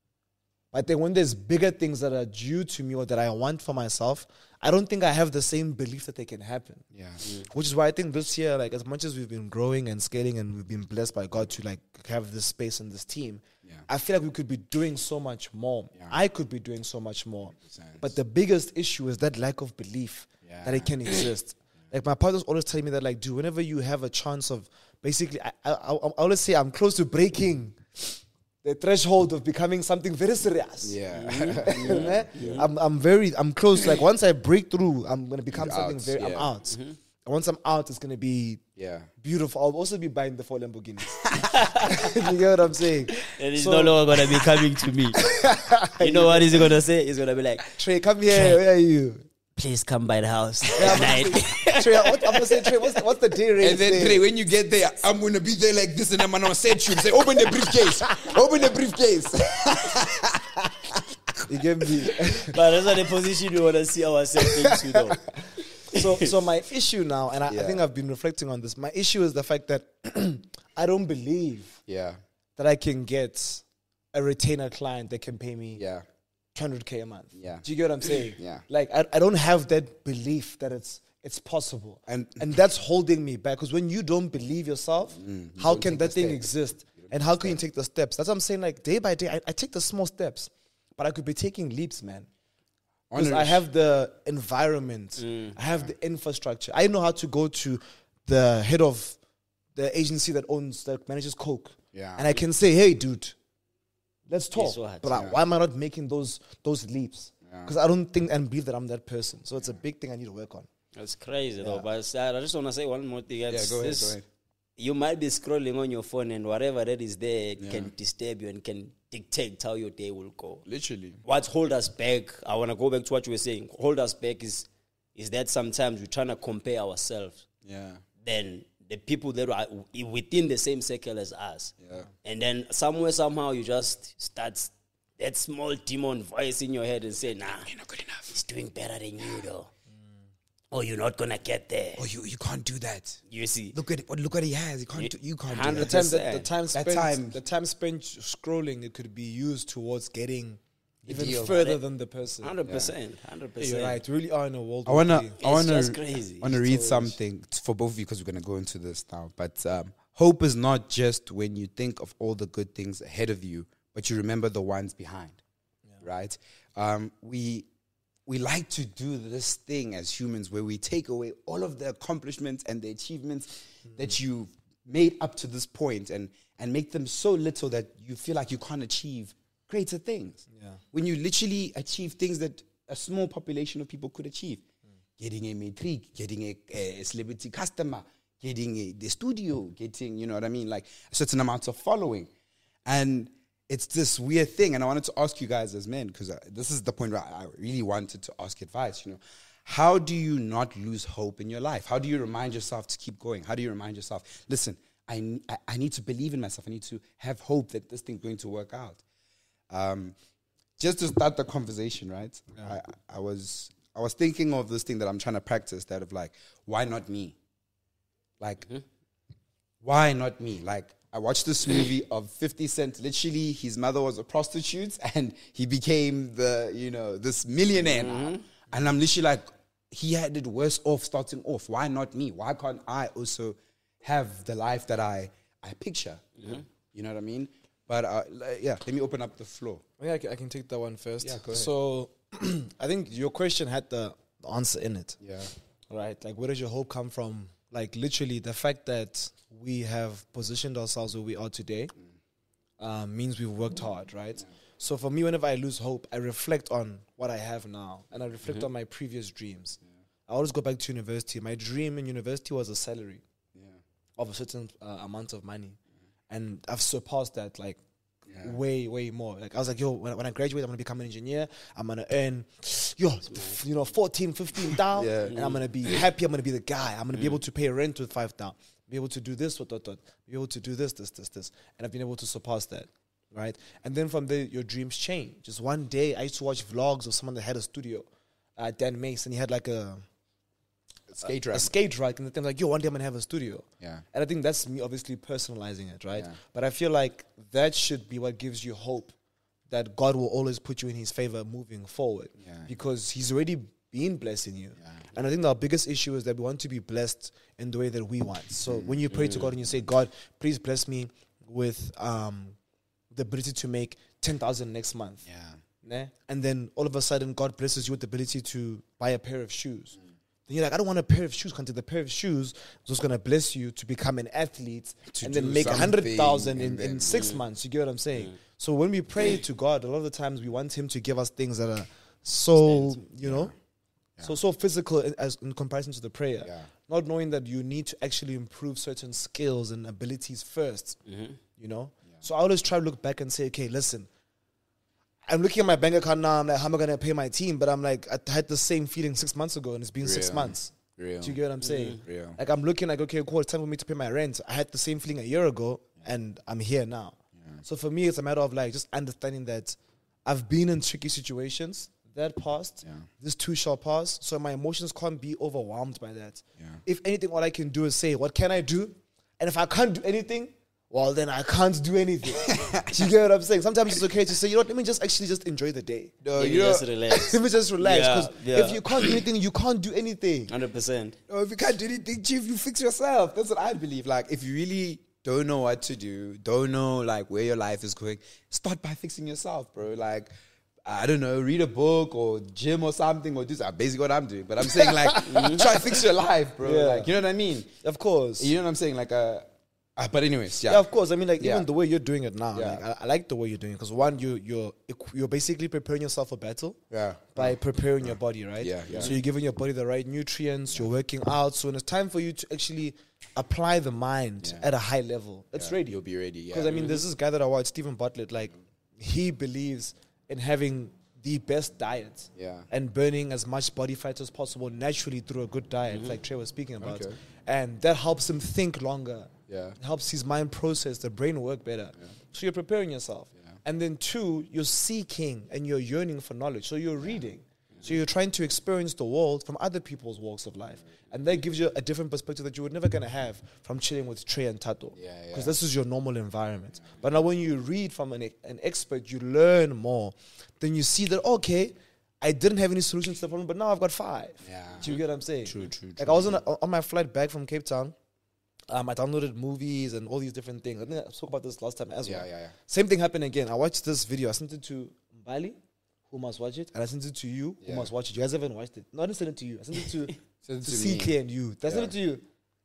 But then when there's bigger things that are due to me or that I want for myself, I don't think I have the same belief that they can happen. Yeah. Which is why I think this year, like, as much as we've been growing and scaling and we've been blessed by God to, like, have this space and this team, Yeah. I feel like we could be doing so much more. Yeah. I could be doing so much more. percent. But the biggest issue is that lack of belief Yeah. that it can exist. Like, my partner's always telling me that, like, dude, whenever you have a chance of, basically, I, I, I, I always say I'm close to breaking the threshold of becoming something very serious. Yeah. Né? I'm, I'm very, I'm close. Like, once I break through, I'm gonna become You're something out, very. I'm yeah. out. And once I'm out, it's gonna be Yeah. beautiful. I'll also be buying the four Lamborghinis. You get what I'm saying? And it's So- no longer gonna be coming to me. You know what he's gonna say? He's gonna be like, Trey, come here. Where are you? please come by the house at night. Trey, what, I'm gonna say, Trey, what's, what's the day rate? And then there? Trey, when you get there, I'm gonna be there like this, and I'm gonna set you. Say, open the briefcase. Open the briefcase. You get me? But that's not the position we want to see ourselves into, though. So, so my issue now, and I, Yeah. I think I've been reflecting on this. My issue is the fact that I don't believe Yeah. that I can get a retainer client that can pay me Yeah. two hundred K a month. Yeah. Do you get what I'm saying? Yeah. Like, I, I don't have that belief that it's it's possible. And- and that's holding me back. Because when you don't believe yourself, how don't can take that the thing step. exist? And how can you take the steps? That's what I'm saying. Like, day by day, I, I take the small steps. But I could be taking leaps, man. Because I have the environment. I have the infrastructure. I know how to go to the head of the agency that owns, that manages Coke. Yeah. And I can say, hey, dude, let's talk. Guess what? But I- Yeah. why am I not making those those leaps? Because I don't think and believe that I'm that person. So it's a big thing I need to work on. That's crazy, though. But uh, I just want to say one more thing. Yeah, It's go ahead, this- go ahead. You might be scrolling on your phone, and whatever that is there can disturb you and can dictate how your day will go. Literally. What hold us back? I want to go back to what you were saying. Hold us back is is that sometimes we're trying to compare ourselves. Yeah. Then the people that are within the same circle as us. Yeah. And then somewhere, somehow, you just start that small demon voice in your head and say, nah, You're not good enough. he's doing better than you, though. Or you're not going to get there. Oh, you, you can't do that. You see? Look at what look what he has. He can't do, you can't do Hundred The that. time, that, the percent. time That spent, time- the time spent scrolling, it could be used towards getting even deal. further than the person. one hundred percent. one hundred percent. You're right. We really are in a world. I wanna where I wanna just crazy. wanna It's read always- something t- for both of you because we're gonna go into this now. But um, hope is not just when you think of all the good things ahead of you, but you remember the ones behind. Right? Um, we we like to do this thing as humans where we take away all of the accomplishments and the achievements that you've made up to this point and and make them so little that you feel like you can't achieve greater things. Yeah. When you literally achieve things that a small population of people could achieve. Getting a matric, getting a, a celebrity customer, getting a, the studio, getting, you know what I mean, like a certain amount of following. And it's this weird thing. And I wanted to ask you guys as men, because this is the point where I really wanted to ask advice, you know. How do you not lose hope in your life? How do you remind yourself to keep going? How do you remind yourself, listen, I, I, I need to believe in myself. I need to have hope that this thing's going to work out. Um, just to start the conversation, right? I, I- I was I was thinking of this thing that I'm trying to practice, that of like, why not me? Like, why not me? Like, I watched this movie of fifty Cent. Literally, his mother was a prostitute, and he became the, you know, this millionaire now. And I'm literally like, he had it worse off starting off. Why not me? Why can't I also have the life that I I picture? You know what I mean? But uh, like, yeah, let me open up the floor. Yeah, I can, I can take that one first. Yeah, go ahead. So, I think your question had the the answer in it. Yeah, Right? Like, where does your hope come from? Like, literally, the fact that we have positioned ourselves where we are today um, means we've worked hard, right? So, for me, whenever I lose hope, I reflect on what I have now and I reflect on my previous dreams. I always go back to university. My dream in university was a salary of a certain uh, amount of money. And I've surpassed that, like, way, way more. Like, I was like, yo, when, when I graduate, I'm going to become an engineer. I'm going to earn, yo, f- you know, fourteen, fifteen down. Yeah. And I'm going to be happy. I'm going to be the guy. I'm going to be able to pay rent with five down. Be able to do this, what, what, what. Be able to do this, this, this, this. And I've been able to surpass that, right? And then from there, your dreams change. Just one day, I used to watch vlogs of someone that had a studio, uh, Dan Mason. He had like a, skate a rack. skate rack. And I'm like, yo, one day I'm going to have a studio. Yeah. And I think that's me obviously personalizing it, right? Yeah. But I feel like that should be what gives you hope that God will always put you in his favor moving forward. Yeah. Because he's already been blessing you. Yeah. And I think our biggest issue is that we want to be blessed in the way that we want. So when you pray to God and you say, God, please bless me with um, the ability to make ten thousand next month. Yeah. Né? And then all of a sudden, God blesses you with the ability to buy a pair of shoes. Then you're like, I don't want a pair of shoes. Because the pair of shoes is just going to bless you to become an athlete To and do then make a hundred thousand something in, and in then- six months. You get what I'm saying? So when we pray to God, a lot of the times we want Him to give us things that are so, you know, so so physical in, as in comparison to the prayer. Yeah. Not knowing that you need to actually improve certain skills and abilities first. You know. So I always try to look back and say, okay, listen. I'm looking at my bank account now. I'm like, how am I gonna pay my team? But I'm like, I had the same feeling six months ago, and it's been six Real. months. Real. Do you get what I'm saying? Real. Like I'm looking like, okay, cool. It's time for me to pay my rent. I had the same feeling a year ago, and I'm here now. So for me, it's a matter of like just understanding that I've been in tricky situations. That passed. Yeah. This too shall pass. So my emotions can't be overwhelmed by that. Yeah. If anything, all I can do is say, what can I do? And if I can't do anything, well, then I can't do anything. Do you get what I'm saying? Sometimes it's okay to say, you know what, let me just actually just enjoy the day. No, Maybe you know, just relax. Let me just relax. Yeah, Because yeah. if you can't do anything, you can't do anything. one hundred percent. no, if you can't do anything, chief, you fix yourself. That's what I believe. Like, if you really don't know what to do, don't know like where your life is going, start by fixing yourself, bro. Like, I don't know, read a book or gym or something, or do that. Basically what I'm doing. But I'm saying like, try to fix your life, bro. Yeah. Like, you know what I mean? Of course. You know what I'm saying? Like, uh, uh but anyways, yeah. Yeah, of course. I mean, like Yeah. even the way you're doing it now, Yeah. like, I, I like the way you're doing it because one, you you're equ- you're basically preparing yourself for battle. Yeah. By preparing your body, right? Yeah, yeah. So you're giving your body the right nutrients. You're working out. So when it's time for you to actually apply the mind Yeah. at a high level, it's Yeah, ready. You'll be ready. Yeah. Because I mean, there's this guy that I watch, Stephen Bartlett. Like, he believes in having the best diet. Yeah. And burning as much body fat as possible naturally through a good diet, like Trey was speaking about. Okay. And that helps him think longer. Yeah. It helps his mind process, the brain work better. So you're preparing yourself. Yeah. And then two, you're seeking and you're yearning for knowledge. So you're reading. So you're trying to experience the world from other people's walks of life. And that gives you a different perspective that you would never going to have from chilling with Trey and Tato. Yeah, yeah. Because this is your normal environment. But now when you read from an, an expert, you learn more. Then you see that, okay, I didn't have any solutions to the problem, but now I've got five. Yeah. Do you get what I'm saying? True, true, Like true, I was on, a, on my flight back from Cape Town. Um, I downloaded movies and all these different things. I think I spoke about this last time as well. Yeah, yeah, yeah. Same thing happened again. I watched this video. I sent it to Mbali, who must watch it, and I sent it to you, who Yeah. must watch it. You guys haven't watched it. No, I didn't send it to you. I sent it to, Send it to to C me. K and you. Did I send Yeah. it to you?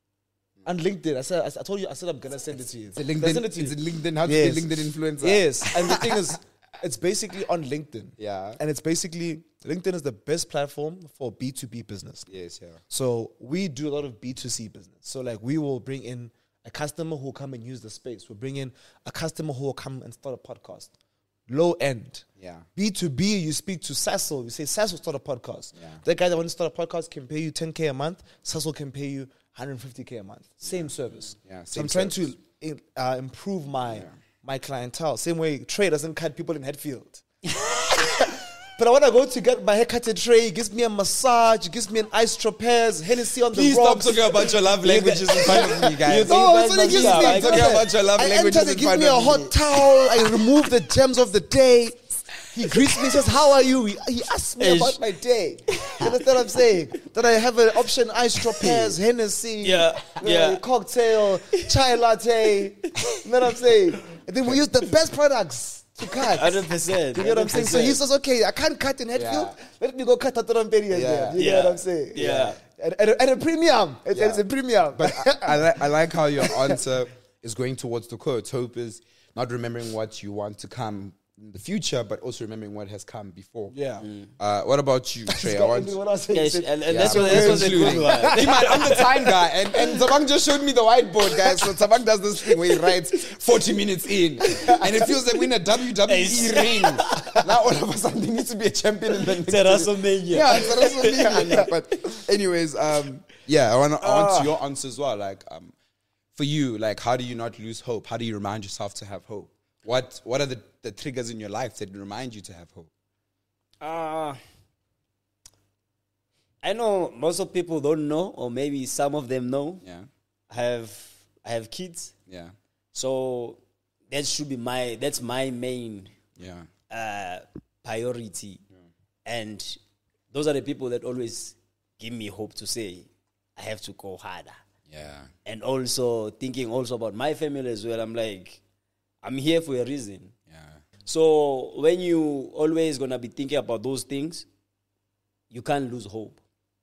On LinkedIn. I said, I, s- I told you, I said I'm gonna send it to you. It's a Did I send LinkedIn. it to you? It's a LinkedIn. How to Yes. be a LinkedIn influencer? Yes, and the thing is, it's basically on LinkedIn. Yeah. And it's basically, LinkedIn is the best platform for B two B business. Yes. Yeah. So we do a lot of B two C business. So like we will bring in a customer who will come and use the space. We'll bring in a customer who will come and start a podcast. Low end. Yeah. B two B, you speak to Sassel. You say, Sassel, start a podcast. Yeah. That guy that wants to start a podcast can pay you ten K a month. Sassel can pay you one hundred fifty K a month. Same service. Yeah, So I'm same trying service. to in- uh, improve my my clientele. Same way Trey doesn't cut people in Hatfield. But I want to go to get my hair cut at Trey. He gives me a massage. He gives me an ice trapeze. Hennessy on Please the stop rocks. talking about your love languages in front of me, guys. You- No, guys it's what he must gives stop. me. I'm talking about your love I languages enter, they in give front me a of hot me. towel. I remove the gems of the day. He greets me, says, how are you? He, he asks me Ish. about my day. You understand what I'm saying? That I have an option, ice trapeze, Hennessy, Yeah, uh, yeah. cocktail, chai latte. You know what I'm saying? And then we use the best products to cut. one hundred percent. You get what I'm saying? So he says, okay, I can't cut in Hatfield. Yeah. Let me go cut at Romperi Yeah. again. You Yeah. get what I'm saying? Yeah. At, at, a, at a premium. It- Yeah. It's a premium. But I, I, like, I like how your answer is going towards the quote. Hope is not remembering what you want to come in the future, but also remembering what has come before. yeah. Uh, what about you, Trey? I want. What I was saying, Yeah, he said, and, and Yeah, that's, what, I'm that's was a including. good one. He might- I'm the time guy, and, and Tabang just showed me the whiteboard, guys. So Tabang does this thing where he writes forty minutes in, and it feels like we're in a W W E ring. Now all of a sudden, he needs to be a champion in the next. It's a WrestleMania. Yeah, it's a WrestleMania. But anyways, um, yeah, I want I want your answer as well. Like, um, for you, like, how do you not lose hope? How do you remind yourself to have hope? What What are the, the triggers in your life that remind you to have hope? Uh, I know most of people don't know, or maybe some of them know. Yeah, I have I have kids, yeah, so that should be my that's my main yeah, uh, priority, and those are the people that always give me hope to say I have to go harder, yeah, and also thinking also about my family as well. I'm like, I'm here for a reason. yeah, So when you always gonna be thinking about those things, you can't lose hope.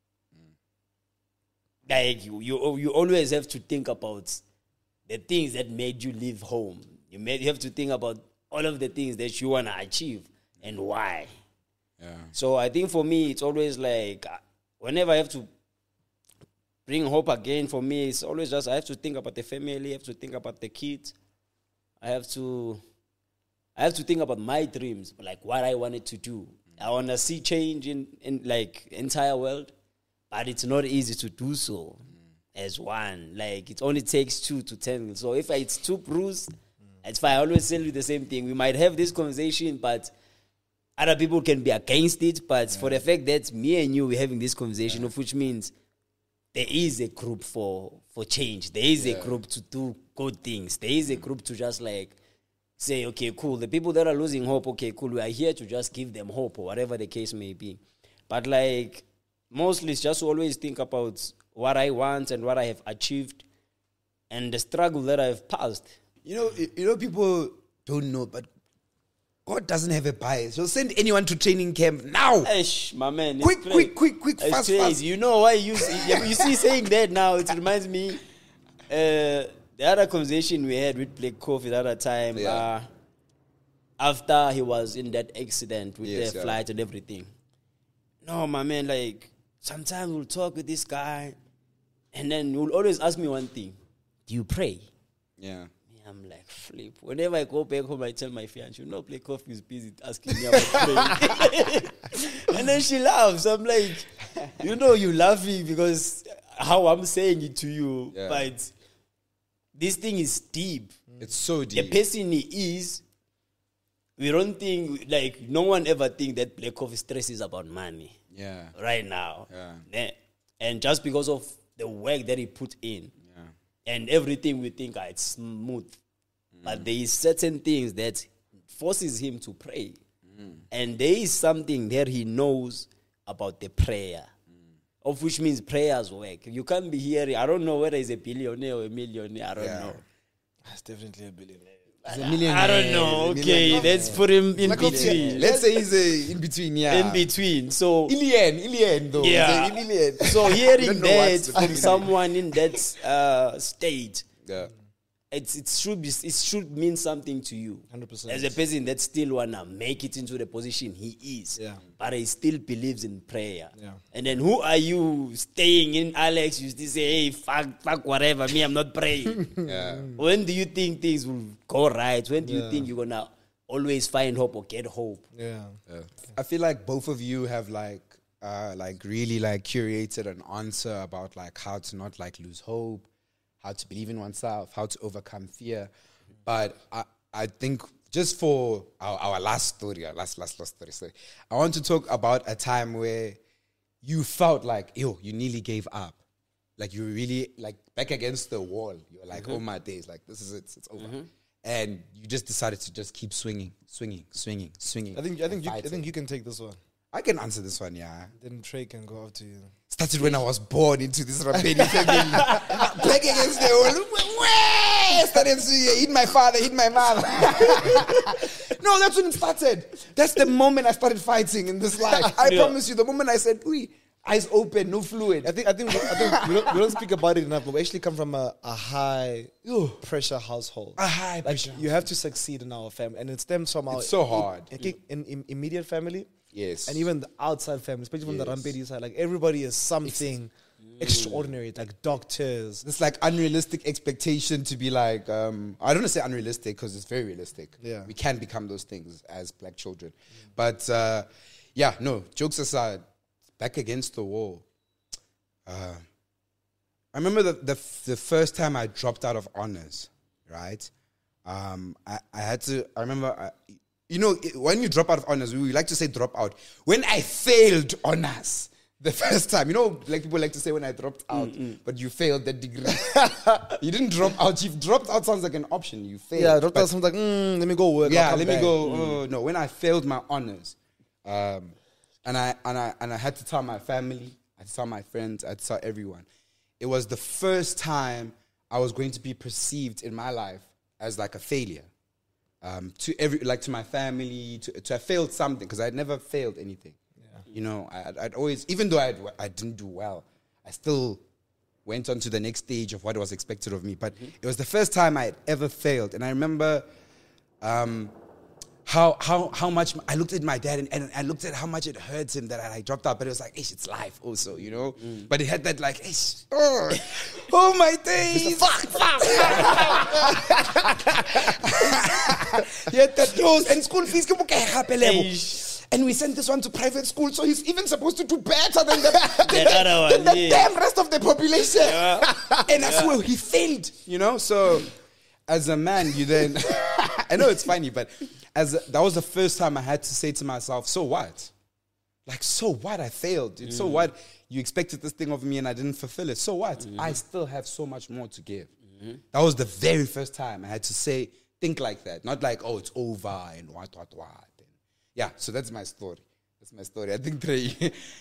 Like you, you, you always have to think about the things that made you leave home. You made, you have to think about all of the things that you wanna achieve and why. yeah. So I think for me, it's always like uh, whenever I have to bring hope again, for me, it's always just I have to think about the family, I have to think about the kids, I have to, I I have to think about my dreams, like what I wanted to do. I want to see change in, in like entire world, but it's not easy to do so as one. Like it only takes two to tangle. So if it's two Bruce, it's fine. I always tell you the same thing. We might have this conversation, but other people can be against it. But yeah. for the fact that me and you we're having this conversation, yeah. of which means there is a group for for change. There is yeah. a group to do good things. There is a group to just like say, okay, cool. The people that are losing hope, okay, cool. We are here to just give them hope or whatever the case may be. But like mostly it's just always think about what I want and what I have achieved and the struggle that I've passed. You know, you know, people don't know, but God doesn't have a bias. He'll send anyone to training camp now. Eish, my man. Quick, quick, quick, quick, it's fast, crazy. fast. You know why you see, you see saying that now, it reminds me uh, the other conversation we had with Blake Coffee the other time, Yeah. uh, after he was in that accident with Yes, the yeah. flight and everything. No, my man, like, sometimes we'll talk with this guy, and then you'll always ask me one thing. Do you pray? Yeah. I'm like, flip. Whenever I go back home, I tell my fiance, you know, Blake Coffee is busy asking me about praying. And then she laughs. I'm like, you know, you laughing because how I'm saying it to you, Yeah. but this thing is deep. It's so The deep. person he is, we don't think, like, no one ever think that Blake Coffee stresses about money Yeah. right now. Yeah. Ne- And just because of the work that he put in, Yeah. and everything we think ah, it's smooth. Mm. But there is certain things that forces him to pray. Mm. And there is something that he knows about the prayer, mm. of which means prayers work. You can't be hearing, I don't know whether he's a billionaire or a millionaire, I don't Yeah. know. That's definitely a billionaire. He's a millionaire. I don't know. He's a Okay, millionaire. let's put him in Like, between. Let's say he's a in between, yeah. In between. So Ilian, Ilian though. Yeah. He's a Ilian. so I hearing don't know that what's the from feeling. someone in that uh, state, Yeah. It's, it should be, it should mean something to you. one hundred percent. As a person that still wanna make it into the position he is, Yeah. but he still believes in prayer. Yeah. And then who are you staying in, Alex? You still say, hey, fuck, fuck whatever. Me, I'm not praying. Yeah. When do you think things will go right? When do you Yeah. think you're gonna always find hope or get hope? Yeah. Yeah. I feel like both of you have like uh like really like curated an answer about like how to not like lose hope, how to believe in oneself, how to overcome fear. But I I think just for our, our last story, our last last last story, sorry, I want to talk about a time where you felt like, yo, you nearly gave up. Like you were really like back against the wall. You were like, oh my days, like this is it, it's over. And you just decided to just keep swinging, swinging, swinging, swinging. I think I think and you, I fighting. think you can take this one. I can answer this one, yeah. Then Trey can go after you. Started when I was born into this Rapedi family. Back against the wall. Way! Started to hit my father, hit my mother. No, that's when it started. That's the moment I started fighting in this life. I Yeah. promise you, the moment I said, "Ui, eyes open, no fluid." I think I think I think we don't, we don't speak about it enough, but we actually come from a, a high pressure household. A high Like pressure you have to succeed in our family, and it stems from our It's so hard. I think in, in immediate family, Yes. and even the outside family, especially from the Yes. Rampedi side. Like everybody is something extraordinary, like doctors. It's like unrealistic expectation to be like, um, I don't want to say unrealistic because it's very realistic. Yeah. We can become those things as black children. But uh, yeah, no, jokes aside, back against the wall. Uh, I remember the, the the first time I dropped out of honors, right? Um, I, I had to, I remember, I, you know, it- when you drop out of honors, we like to say drop out. When I failed honors, the first time, you know, like people like to say when I dropped out, but you failed that degree. You didn't drop out. You've dropped out sounds like an option. You failed. Yeah, doctor But- sounds like, mm, let me go work. I'll yeah, come let me back." go. Oh, no, when I failed my honors, um, and I and I and I had to tell my family, I had to tell my friends, I had to tell everyone. It was the first time I was going to be perceived in my life as like a failure. Um, to every like to my family, to to have failed something because I had never failed anything. You know, I'd, I'd always, even though I'd, I didn't do well, I still went on to the next stage of what was expected of me. But it was the first time I had ever failed. And I remember um, how how how much I looked at my dad and, and I looked at how much it hurts him that I like, dropped out, but it was like, ish, it's life also, you know. Mm. But it had that like, ish, oh, oh my days, fuck, fuck. He had that close and school fees. And we sent this one to private school, so he's even supposed to do better than the, than the, other one, than the yeah. damn rest of the population. Yeah. And I swear he failed, you know. So as a man, you then, I know it's funny, but as a, that was the first time I had to say to myself, so what? Like, so what? I failed. Dude. Mm. So what? You expected this thing of me and I didn't fulfill it. So what? Mm. I still have so much more to give. Mm-hmm. That was the very first time I had to say, think like that. Not like, oh, it's over and what, what, what. And yeah, so that's my story. That's my story. I think Trey.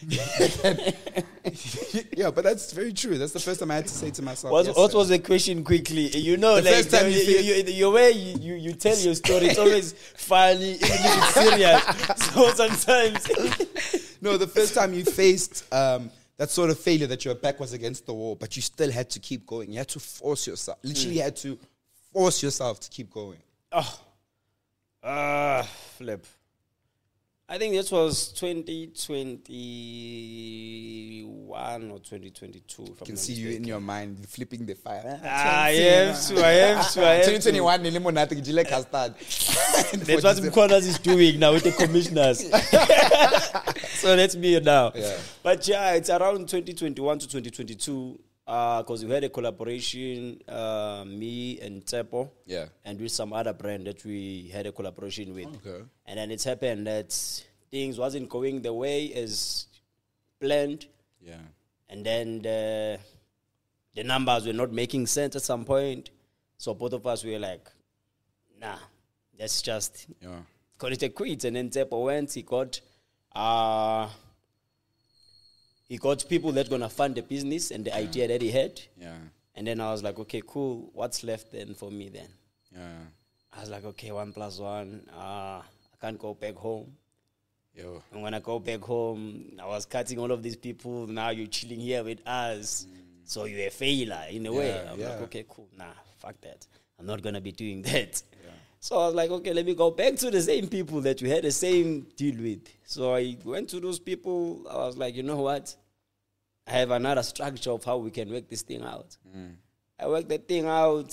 Yeah, but that's very true. That's the first time I had to say to myself. What, yes, what sir. was the question quickly? You know, The like first time the, you you, feel- you, you, way you, you, you tell your story, it's always funny, even if it's serious. So sometimes. No, the first time you faced um, that sort of failure that your back was against the wall, but you still had to keep going. You had to force yourself. Literally Mm. had to force yourself to keep going. Oh, ah, flip. I think this was twenty twenty-one or twenty twenty-two. If I can see you in your mind flipping the fire. Ah, I am to, I am to, I am twenty to. twenty-one, nilimonati gijile custard. That's what Mkonas is doing now with the commissioners. So that's me now. Yeah. But yeah, it's around twenty twenty-one to twenty twenty-two because we had a collaboration, uh, me and Tsepo, Yeah. and with some other brand that we had a collaboration with. Okay. And then it's happened that things wasn't going the way as planned. Yeah. And then the, the numbers were not making sense at some point. So both of us were like, nah, let's just Yeah. call it a quit. And then Tsepo went, he got, uh, he got people that gonna fund the business and the idea that he had. Yeah. And then I was like, okay, cool. What's left then for me then? Yeah. I was like, okay, one plus one. Uh, I can't go back home. Yo. And when I go back home, I was cutting all of these people. Now you're chilling here with us. Mm. So you're a failure in a Yeah, way. I'm yeah. like, okay, cool. Nah, fuck that. I'm not going to be doing that. Yeah. So I was like, okay, let me go back to the same people that we had the same deal with. So I went to those people. I was like, you know what? I have another structure of how we can work this thing out. Mm. I worked that thing out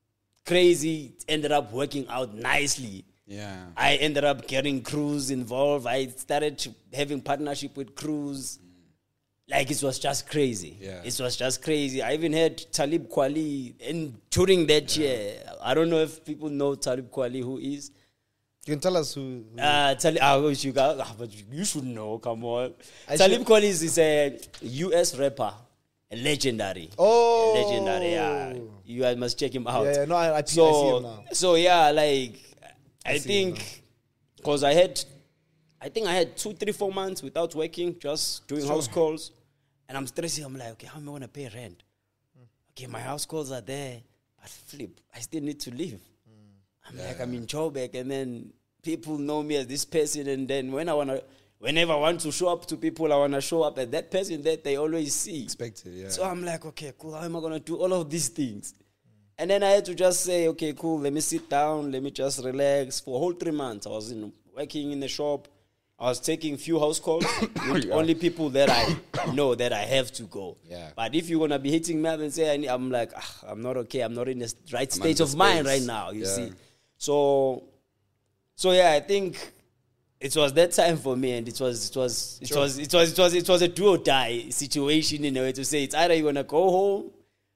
crazy. It ended up working out nicely. Yeah. I ended up getting crews involved. I started having partnership with crews. Like, it was just crazy. Yeah. It was just crazy. I even had Talib Kweli in, during that Yeah. year. I don't know if people know Talib Kweli, who is. You can tell us who. who Uh, Talib, ah, oh, you, got, ah, but you should know, come on. I Talib should- Kweli is, is a U S rapper, a legendary. Oh. A legendary, yeah. You guys must check him out. Yeah, yeah, no, I, I, So, I see him now. so yeah, like, I, I see him think, because I had, I think I had two, three, four months without working, just doing Sure. house calls. And I'm stressing. I'm like, okay, how am I going to pay rent? Okay, my house calls are there. But flip, I still need to live. I'm like, I'm in Joburg. And then people know me as this person. And then when I want to, whenever I want to show up to people, I want to show up as that person that they always see. Expected, yeah. So I'm like, okay, cool. How am I going to do all of these things? And then I had to just say, okay, cool. Let me sit down. Let me just relax. For a whole three months, I was in, working in the shop. I was taking few house calls with Yeah. only people that I know that I have to go. Yeah. But if you're going to be hitting me up and say, I need, I'm like, ah, I'm not okay. I'm not in the right I'm state under of mind space. right now, you Yeah. see. So, so yeah, I think it was that time for me, and it was, it was, it Sure. was, it was, it was, it was a do or die situation in a way to say it's either you're going to go home,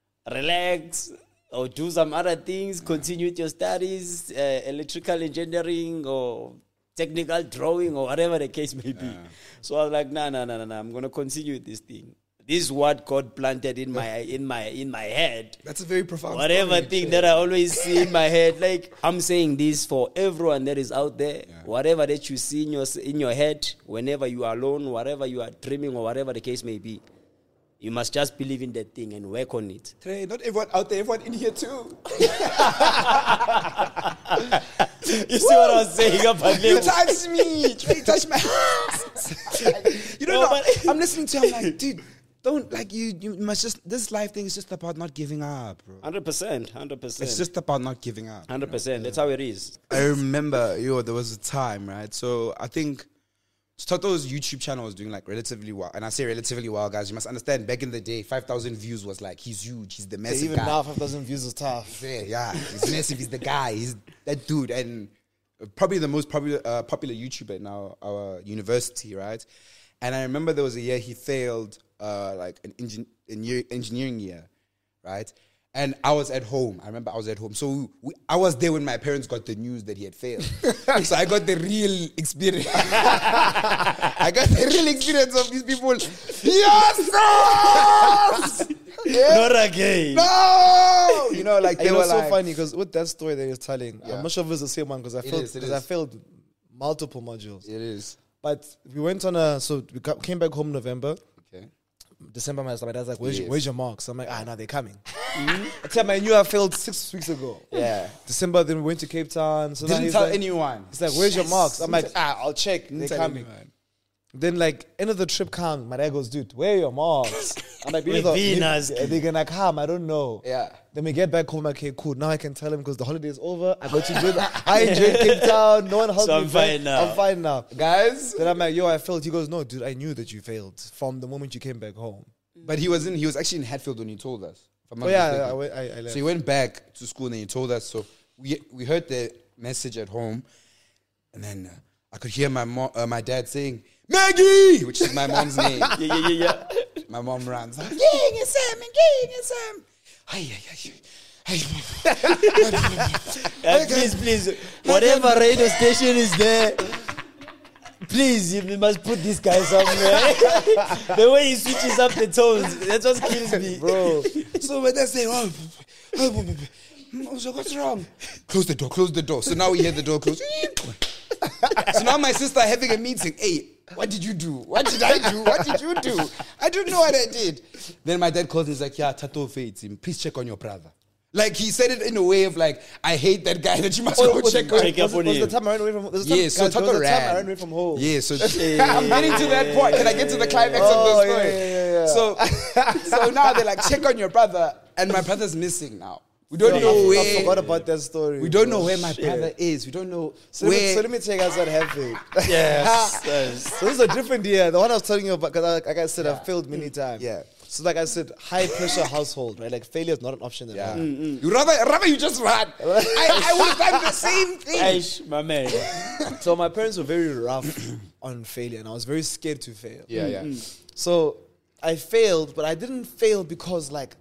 relax, or do some other things, continue with your studies, uh, electrical engineering or technical drawing or whatever the case may be. Yeah. So I was like, no, no, no, no, no. I'm gonna continue with this thing. This is what God planted in my in my in my head. That's a very profound Whatever story, thing Trey. that I always see in my head, like I'm saying this for everyone that is out there. Yeah. Whatever that you see in your in your head, whenever you are alone, whatever you are dreaming or whatever the case may be, you must just believe in that thing and work on it. Trey, not everyone out there, everyone in here too. You see what I was saying about You Lebo? touched me. Trey touched my hands. You don't No, know. but- I'm listening to him like, dude, don't like you. You must just this life thing is just about not giving up, bro. Hundred percent, hundred percent. It's just about not giving up. hundred percent. That's how it is. I remember, yo, there was a time, right? So I think Toto's YouTube channel was doing like relatively well. And I say relatively well, guys. You must understand, back in the day, five thousand views was like, he's huge. He's the massive Even guy. now, five thousand views is tough. Yeah, yeah, he's massive. He's the guy. He's that dude. And probably the most popular, uh, popular YouTuber in our, our university, right? And I remember there was a year he failed uh, like an engin- engineer- engineering year, right? And I was at home. I remember I was at home. So we, I was there when my parents got the news that he had failed. So I got the real experience. I got the real experience of these people. Yes! Yeah. Not again. No! You know, like And they it were was so like, funny because with that story that he was telling, Yeah. I'm not sure if it's the same one because I failed is, it because I is. failed multiple modules. It is. But we went on a so we got, came back home in November. Okay. December, my my dad's like, "Where's, your, Yes. where's your marks?" I'm like, "Ah, no, they're coming." I tell him I knew I failed six weeks ago. Yeah. December, then we went to Cape Town. So now Didn't he's tell like, anyone. He's like, "Where's your marks?" I'm like, "Ah, I'll check. Didn't They're tell coming." anyone. Then like end of the trip comes, my dad goes, "Dude, where are your marks?" I'm like, We've "They're been asking." they're gonna come. I don't know." Yeah. Then we get back home. Okay, cool. Now I can tell him because the holiday is over. I got to enjoy. The, I enjoyed Cape Town. No one helped So me. I'm back. fine now. I'm fine now. Guys. Then I'm like, "Yo, I failed." He goes, "No, dude, I knew that you failed from the moment you came back home." But he was in, he was actually in Hatfield when he told us. if I'm not Oh yeah, mistaken. I, I, went- I, I left. So he went back to school and he told us. So we we heard the message at home, and then uh, I could hear my mom, uh, my dad saying Maggie, which is my mom's name. Yeah, yeah, yeah, yeah. My mom runs. Gang and Sam, and gang and Sam. Ay, ay, ay. Uh, please, please, whatever radio station is there, please, you must put this guy somewhere. The way he switches up the tones, that's what kills me, bro. So when they say, oh, oh, oh, so what's wrong? Close the door, close the door. So now we hear the door close. So now my sister having a meeting. Hey, what did you do? What did I do? What did you do? I don't know what I did. Then my dad calls and he's like, yeah, Tato fades him. Please check on your brother. Like he said it in a way of like, I hate that guy that you must go was, check was, on. Check up was, on was the him. time I ran away from was the time, Yeah, so guys, was Tato the time I ran. ran away from home. Yeah, so I'm getting to that point. Can I get to the climax of Oh, the story? yeah, yeah, yeah. So, so now they're like, check on your brother, and my brother's missing now. We don't Yo, know I, where. I forgot about that story. We don't bro. know where my Shit. brother is. We don't know So let, me, where. so let me tell you guys what happened. Yes, yes. So this is a different year. The one I was telling you about, because like I said, I've failed many times. Yeah. So like I said, high pressure household, right? Like failure is not an option at Yeah. all. You rather, rather you just run. I, I would have done the same thing. Aish, my man. So my parents were very rough on failure, and I was very scared to fail. Yeah, yeah. So I failed, but I didn't fail because like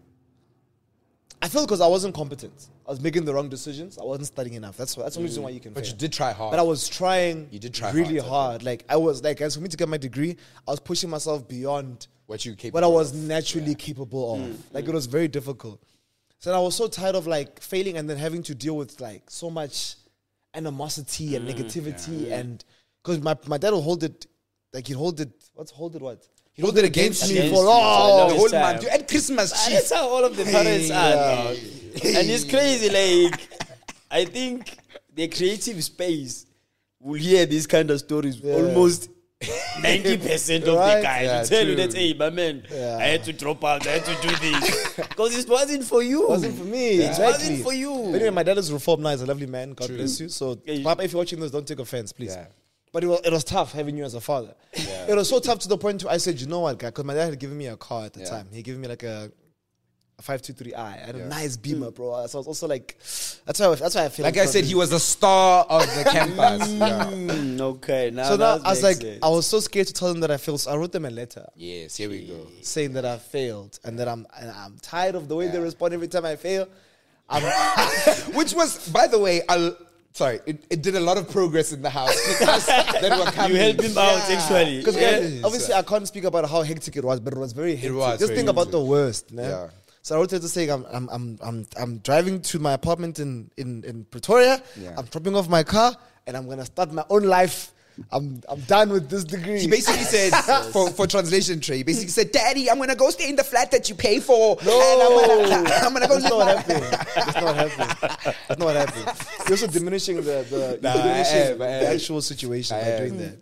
I failed because I wasn't competent. I was making the wrong decisions. I wasn't studying enough. That's that's the only reason why you can But fail. you did try hard. But I was trying. You did try really hard, hard. Like I was like, as for me to get my degree, I was pushing myself beyond what you capable what I was of. naturally capable of. Like it was very difficult. So I was so tired of like failing and then having to deal with like so much animosity and negativity and because my my dad will hold it like he'd hold it. What's hold it? What? He'd hold it against, me Against for you for a oh, long The whole time. month. You at Christmas, Ah, chief. that's how all of the parents are, dog. And it's crazy, like, I think the creative space will hear these kind of stories almost ninety percent of Right? the guys Yeah, will tell you true. that, hey, my man, Yeah. I had to drop out, I had to do this. Because it wasn't for you. It wasn't for me. It Exactly. wasn't for you. But anyway, my dad is reformed now. He's a lovely man. God bless you. So, Yeah, you- Papa, if you're watching this, don't take offense, please. Yeah. But it was, it was tough having you as a father. It was so tough to the point where I said, you know what, guy? Because my dad had given me a car at the Yeah. time. He gave me like a, a five two three i. I had a Yeah. nice Beamer, bro. So I was also like, that's why, that's why I feel Like I said, he was a star of the campus. yeah. Mm, okay, now So now that I was makes like, sense. I was so scared to tell them that I failed. So I wrote them a letter Yes, here we go. saying that I failed and that I'm and I'm tired of the way they Yeah. respond every time I fail. I'm, Which was, by the way, I'll, sorry, it, it did a lot of progress in the house because that were coming. You helped him out, Yeah. actually. Because Yes. obviously I can't speak about how hectic it was, but it was very hectic. was Just very think about hectic. the worst, man. Yeah. So I wrote it to saying I'm I'm I'm I'm I'm driving to my apartment in in, in Pretoria. Yeah. I'm dropping off my car and I'm gonna start my own life. I'm I'm done with this degree. He basically said, for, for translation, Trey, he basically said, Daddy, I'm going to go stay in the flat that you pay for. No, And I'm going I'm gonna go that's live not what my happened. That's not what happened. That's not what happened. You're also diminishing the the, Nah, you're I diminishing am, I the am. actual situation I by am. doing that.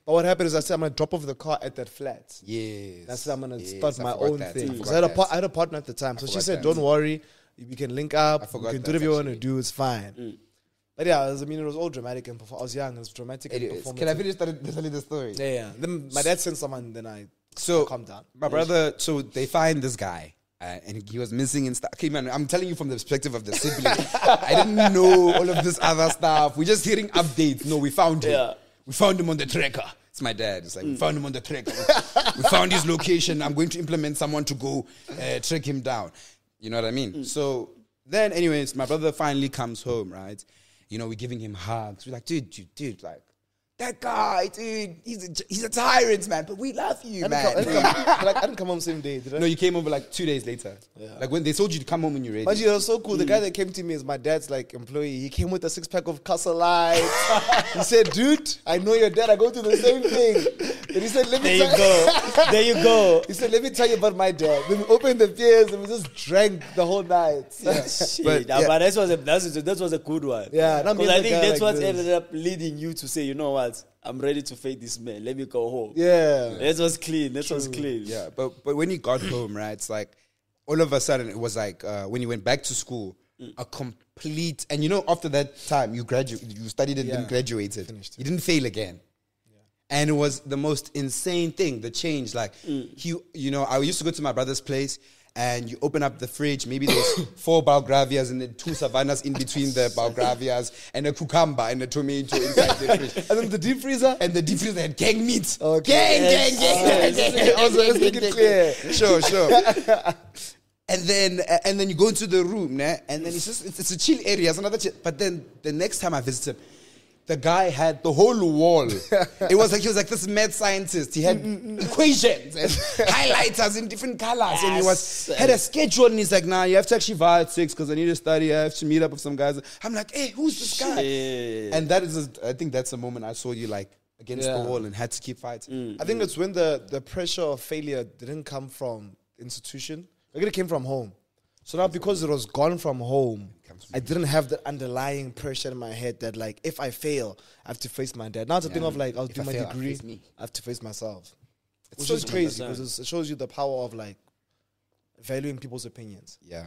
But what happened is I said I'm gonna drop off the car at that flat. Yes. That's how I'm gonna Yes, start I my forgot own that. thing. I 'Cause I had, a forgot par- that. I had a partner at the time, so she forgot said, that. "Don't worry, we can link up. I We forgot can do that, whatever you want to actually. do. It's fine." But yeah, it was, I mean, it was all dramatic and perfor- I was young. It was dramatic and Anyways, performative. can I finish that- telling the story? Yeah, yeah. Then my dad sent someone. Then I So calmed down. my brother, so they find this guy, uh, and he was missing and stuff. Okay, man, I'm telling you from the perspective of the sibling. I didn't know all of this other stuff. We're just hearing updates. No, we found him. Yeah. We found him on the tracker. It's my dad. It's like we found him on the tracker. We found his location. I'm going to implement someone to go uh, track him down. You know what I mean? So then, anyways, my brother finally comes home, right? You know, we're giving him hugs. We're like, dude, dude, dude, like. That guy, dude, he's a, he's a tyrant, man, but we love you, I didn't, man. come, I, didn't come, like, I didn't come home same day, did I? No, you came over like two days later. Yeah. Like when they told you to come home when you're ready. But you know, it was so cool. The guy that came to me is my dad's like employee. He came with a six pack of Castle Lights. He said, "Dude, I know your dad. I go to the same thing." And he said, "Let me There you tell go. There you go. He said, "Let me tell you about my dad." Then we opened the beers and we just drank the whole night. Shit, But, but, yeah. but that was a that's, that was a good one. Yeah, and I mean, because I the think guy that's like what this. ended up leading you to say, you know what, I'm ready to fade this man. Let me go home. Yeah. That was clean. That was clean. Yeah, but but when he got home, right, it's like all of a sudden it was like uh, when he went back to school, a complete and you know after that time you graduate, you studied and Yeah. then graduated, Finished, you didn't fail again. And it was the most insane thing, the change. Like, he, you know, I used to go to my brother's place and you open up the fridge, maybe there's four Balgravias and then two Savannas in between the Balgravias and a cucumber and a tomato inside the fridge. And then the deep freezer. And the deep freezer had gang meat. Okay. Gang, Yes. gang, gang, gang, gang, gang, Also, let's gang, make gang, it clear. gang. Sure, sure. And then, uh, and then you go into the room, nah, and then it's just it's, it's a chill area. It's another chill. But then the next time I visited him, the guy had the whole wall. It was like he was like this mad scientist. He had equations and highlighters in different colors, and he was Yes. had a schedule. And he's like, "Nah, you have to actually vibe at six because I need to study. I have to meet up with some guys." I'm like, "Hey, who's this guy?" Shit. And that is, a, I think that's the moment I saw you like against Yeah. the wall and had to keep fighting. I think it's when the, the pressure of failure didn't come from institution. Like it came from home. So now because it was gone from home, I didn't have the underlying pressure in my head that like if I fail, I have to face my dad. Now it's a thing of like I'll If do I my fail, I degree, face me. I have to face myself. Which so is crazy true. because it shows you the power of like valuing people's opinions. Yeah.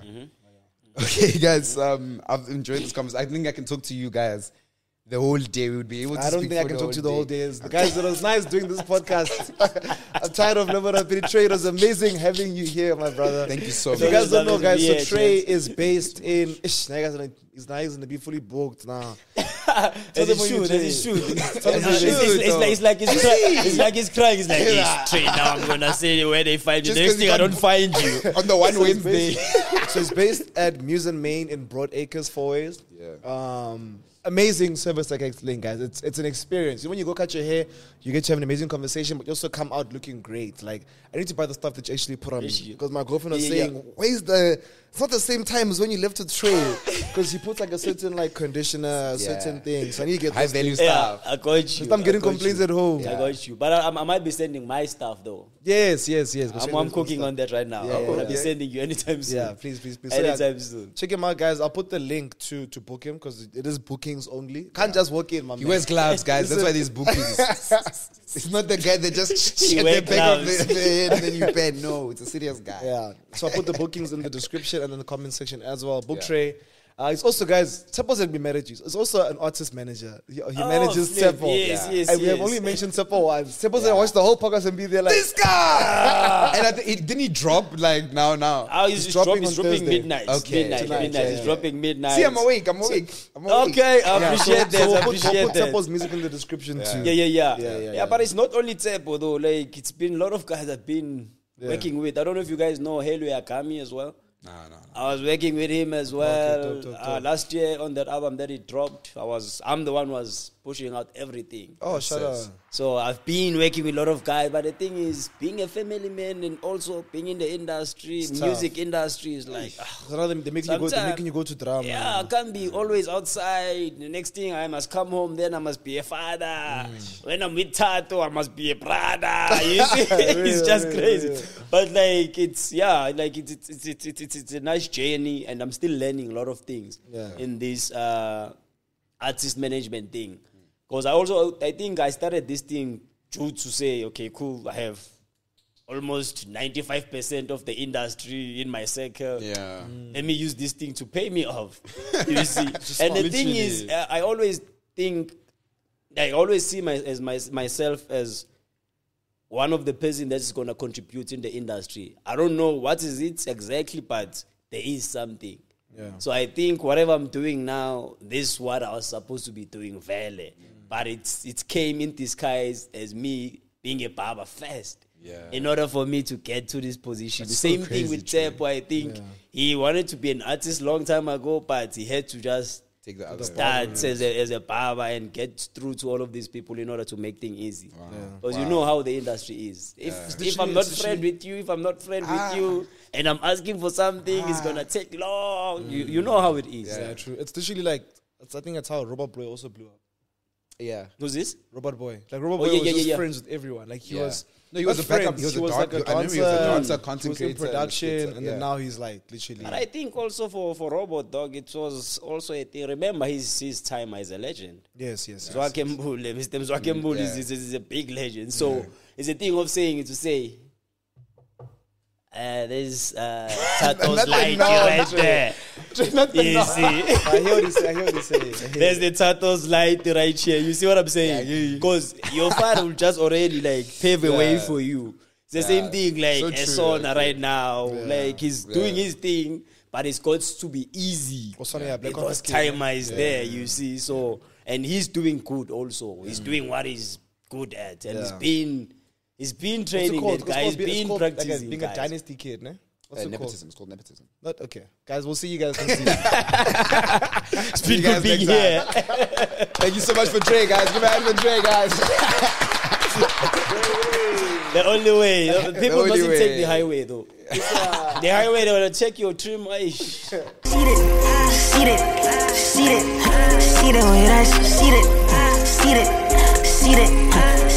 Okay, guys. Um, I've enjoyed this conversation. I think I can talk to you guys the whole day. We would be able to. I don't speak think I for can the talk to you the whole whole day. day. It's- The guys, it was nice doing this podcast. I'm tired of never have been Trey. It was amazing having you here, my brother. Thank you so If you much. guys don't know, guys, so Yeah, Trey yes. is based in. Ish, now you guys are gonna- he's now he's gonna be fully booked now. There's them a when you shoot, there's a change. shoot. It's, them when you it's, it's, change. it's like, it's like he's crying. It's like he's crying. It's like, it's straight now. I'm gonna say where they find you. Just Next 'cause thing you I got- don't find you. On the one So it's Wednesday. based- so it's based at Musen Main in Broad Acres, Four Ways. Yeah. Um, amazing service like I explained, guys. It's it's an experience. When you go cut your hair, you get to have an amazing conversation, but you also come out looking great. Like I need to buy the stuff that you actually put on me Yes, you- because my girlfriend was Yeah, yeah. saying, "Where's the?" It's not the same time as when you left with Trey because he puts like a certain like conditioner, a certain thing. So I need to get High those value things. Yeah, stuff. I got you. I'm getting I got complaints you. at home. I got you. But I, I might be sending my stuff though. Yes, yes, yes. I'm, I'm cooking on that right now. Yeah, I'm gonna yeah, be yeah. sending you anytime soon. Yeah, please, please, please. So, yeah, Anytime soon. check him out, guys. I'll put the link to to book him because it is bookings only. Can't just walk in, my He man. wears gloves, guys. That's why there's bookings. It's not the guy that just He at wear the back of gloves. the, the head and then you pen. No, it's a serious guy. Yeah. So I'll put the bookings in the description and in the comment section as well. Book Yeah. Trey. Uh, it's also, guys, Tsepo's going to be managers. It's also an artist manager. He, he Oh, manages flip. Tsepo. Yes, yes, And we have yes. only mentioned Tsepo once. Tsepo's going to watch the whole podcast and be there like, This guy! and I th- he, didn't he drop like now, now? Oh, he's, He's dropping, dropping he's on dropping Thursday. midnight. Okay. Midnight, Tonight, midnight. yeah, He's yeah. dropping midnight. See, I'm awake. I'm awake. I'm awake. Okay, I Yeah, appreciate so, that. so I we'll put, appreciate we'll put that. Tsepo's music in the description too. Yeah, yeah, yeah. Yeah, Yeah, yeah, yeah. but it's not only Tsepo though. Like it's been a lot of guys I've been working with. I don't know if you guys know Helwe Akami as well. No, no. I was working with him as well. dope, dope, Uh, dope. last year on that album that he dropped, I was I'm the one who was pushing out everything. Oh, shut up. So I've been working with a lot of guys, but the thing is, being a family man and also being in the industry, tough. music industry is like, ah, So now they- they're making, you go, they're Sometime- making you go to drama. yeah, I can't be always outside. The next thing I must come home, then I must be a father. Mm. When I'm with Tato, I must be a brother. You see, it's just Really, crazy. really. But like, it's yeah, like it's it's it's it's, it's, it's a nice journey, and I'm still learning a lot of things Yeah. in this uh, artist management thing. Because I also I think I started this thing due to say, okay, cool, I have almost ninety-five percent of the industry in my circle. Yeah. Let me use this thing to pay me off. You see? And the thing is, uh, I always think, I always see my, as my, myself as one of the person that is going to contribute in the industry. I don't know what is it exactly, but there is something. Yeah. So I think whatever I'm doing now, this is what I was supposed to be doing, vele. Mm. But it's it came in disguise as me being a barber first. Yeah. In order for me to get to this position. That's the same so thing crazy, with Tepo. I think Yeah. he wanted to be an artist long time ago, but he had to just Take the other start as a, as a barber and get through to all of these people in order to make things easy. Because you know how the industry is. If, Yeah. if I'm not friend with you, if I'm not friend Ah. with you, and I'm asking for something, it's gonna take long. You you know how it is. Yeah, Yeah. true. It's literally like, it's, I think that's how Robot Boy also blew up. Yeah. Who's this? Robot Boy. Like, Robot Oh, Boy yeah, was yeah, just yeah, yeah. friends with everyone. Like, he Yeah. was... No, he was not a backup. friends, He was a was dan- like a I remember he was a dancer, dancer, he content was in creator, production, illustrator, and then yeah. now he's like, literally... But I think also for, for Robot Dog, it was also a thing. Remember his, his time as a legend. Yes, yes. yes. Zwake Mbule, Mister Zwake Mbule yeah. is, is, is a big legend. So it's a thing of saying it to say, uh, there's uh, Tato's Nothing light now, right Trey. there. You see? I hear what he say. I hear what he say. I hear There's the Tato's light right here. You see what I'm Yeah, I saying? hear you. Because your father will just already like pave a way Yeah. for you. It's the Yeah. same thing like So a true, son yeah. right now. Like he's Yeah. doing his thing, but it's got to be easy. Osana, yeah, Black Because Office Kid, timer is there, you see. So and he's doing good also. He's doing what he's good at, and he's Yeah. been he's been What's it training called? that It's guy. He's called be- it's been called, like, a- practicing. being a guys. dynasty kid, ne? What's Uh, it nepotism. It's called nepotism. called? Not okay, guys. We'll see you guys next season. It's been you guys good being next here. Thank you so much for Dre, guys. Give a hand for Dre, guys. The only way. People only mustn't way. take the highway though. The highway, they want to check your trim. Aish. See it, see it, see it, see it, see it, see it, see it,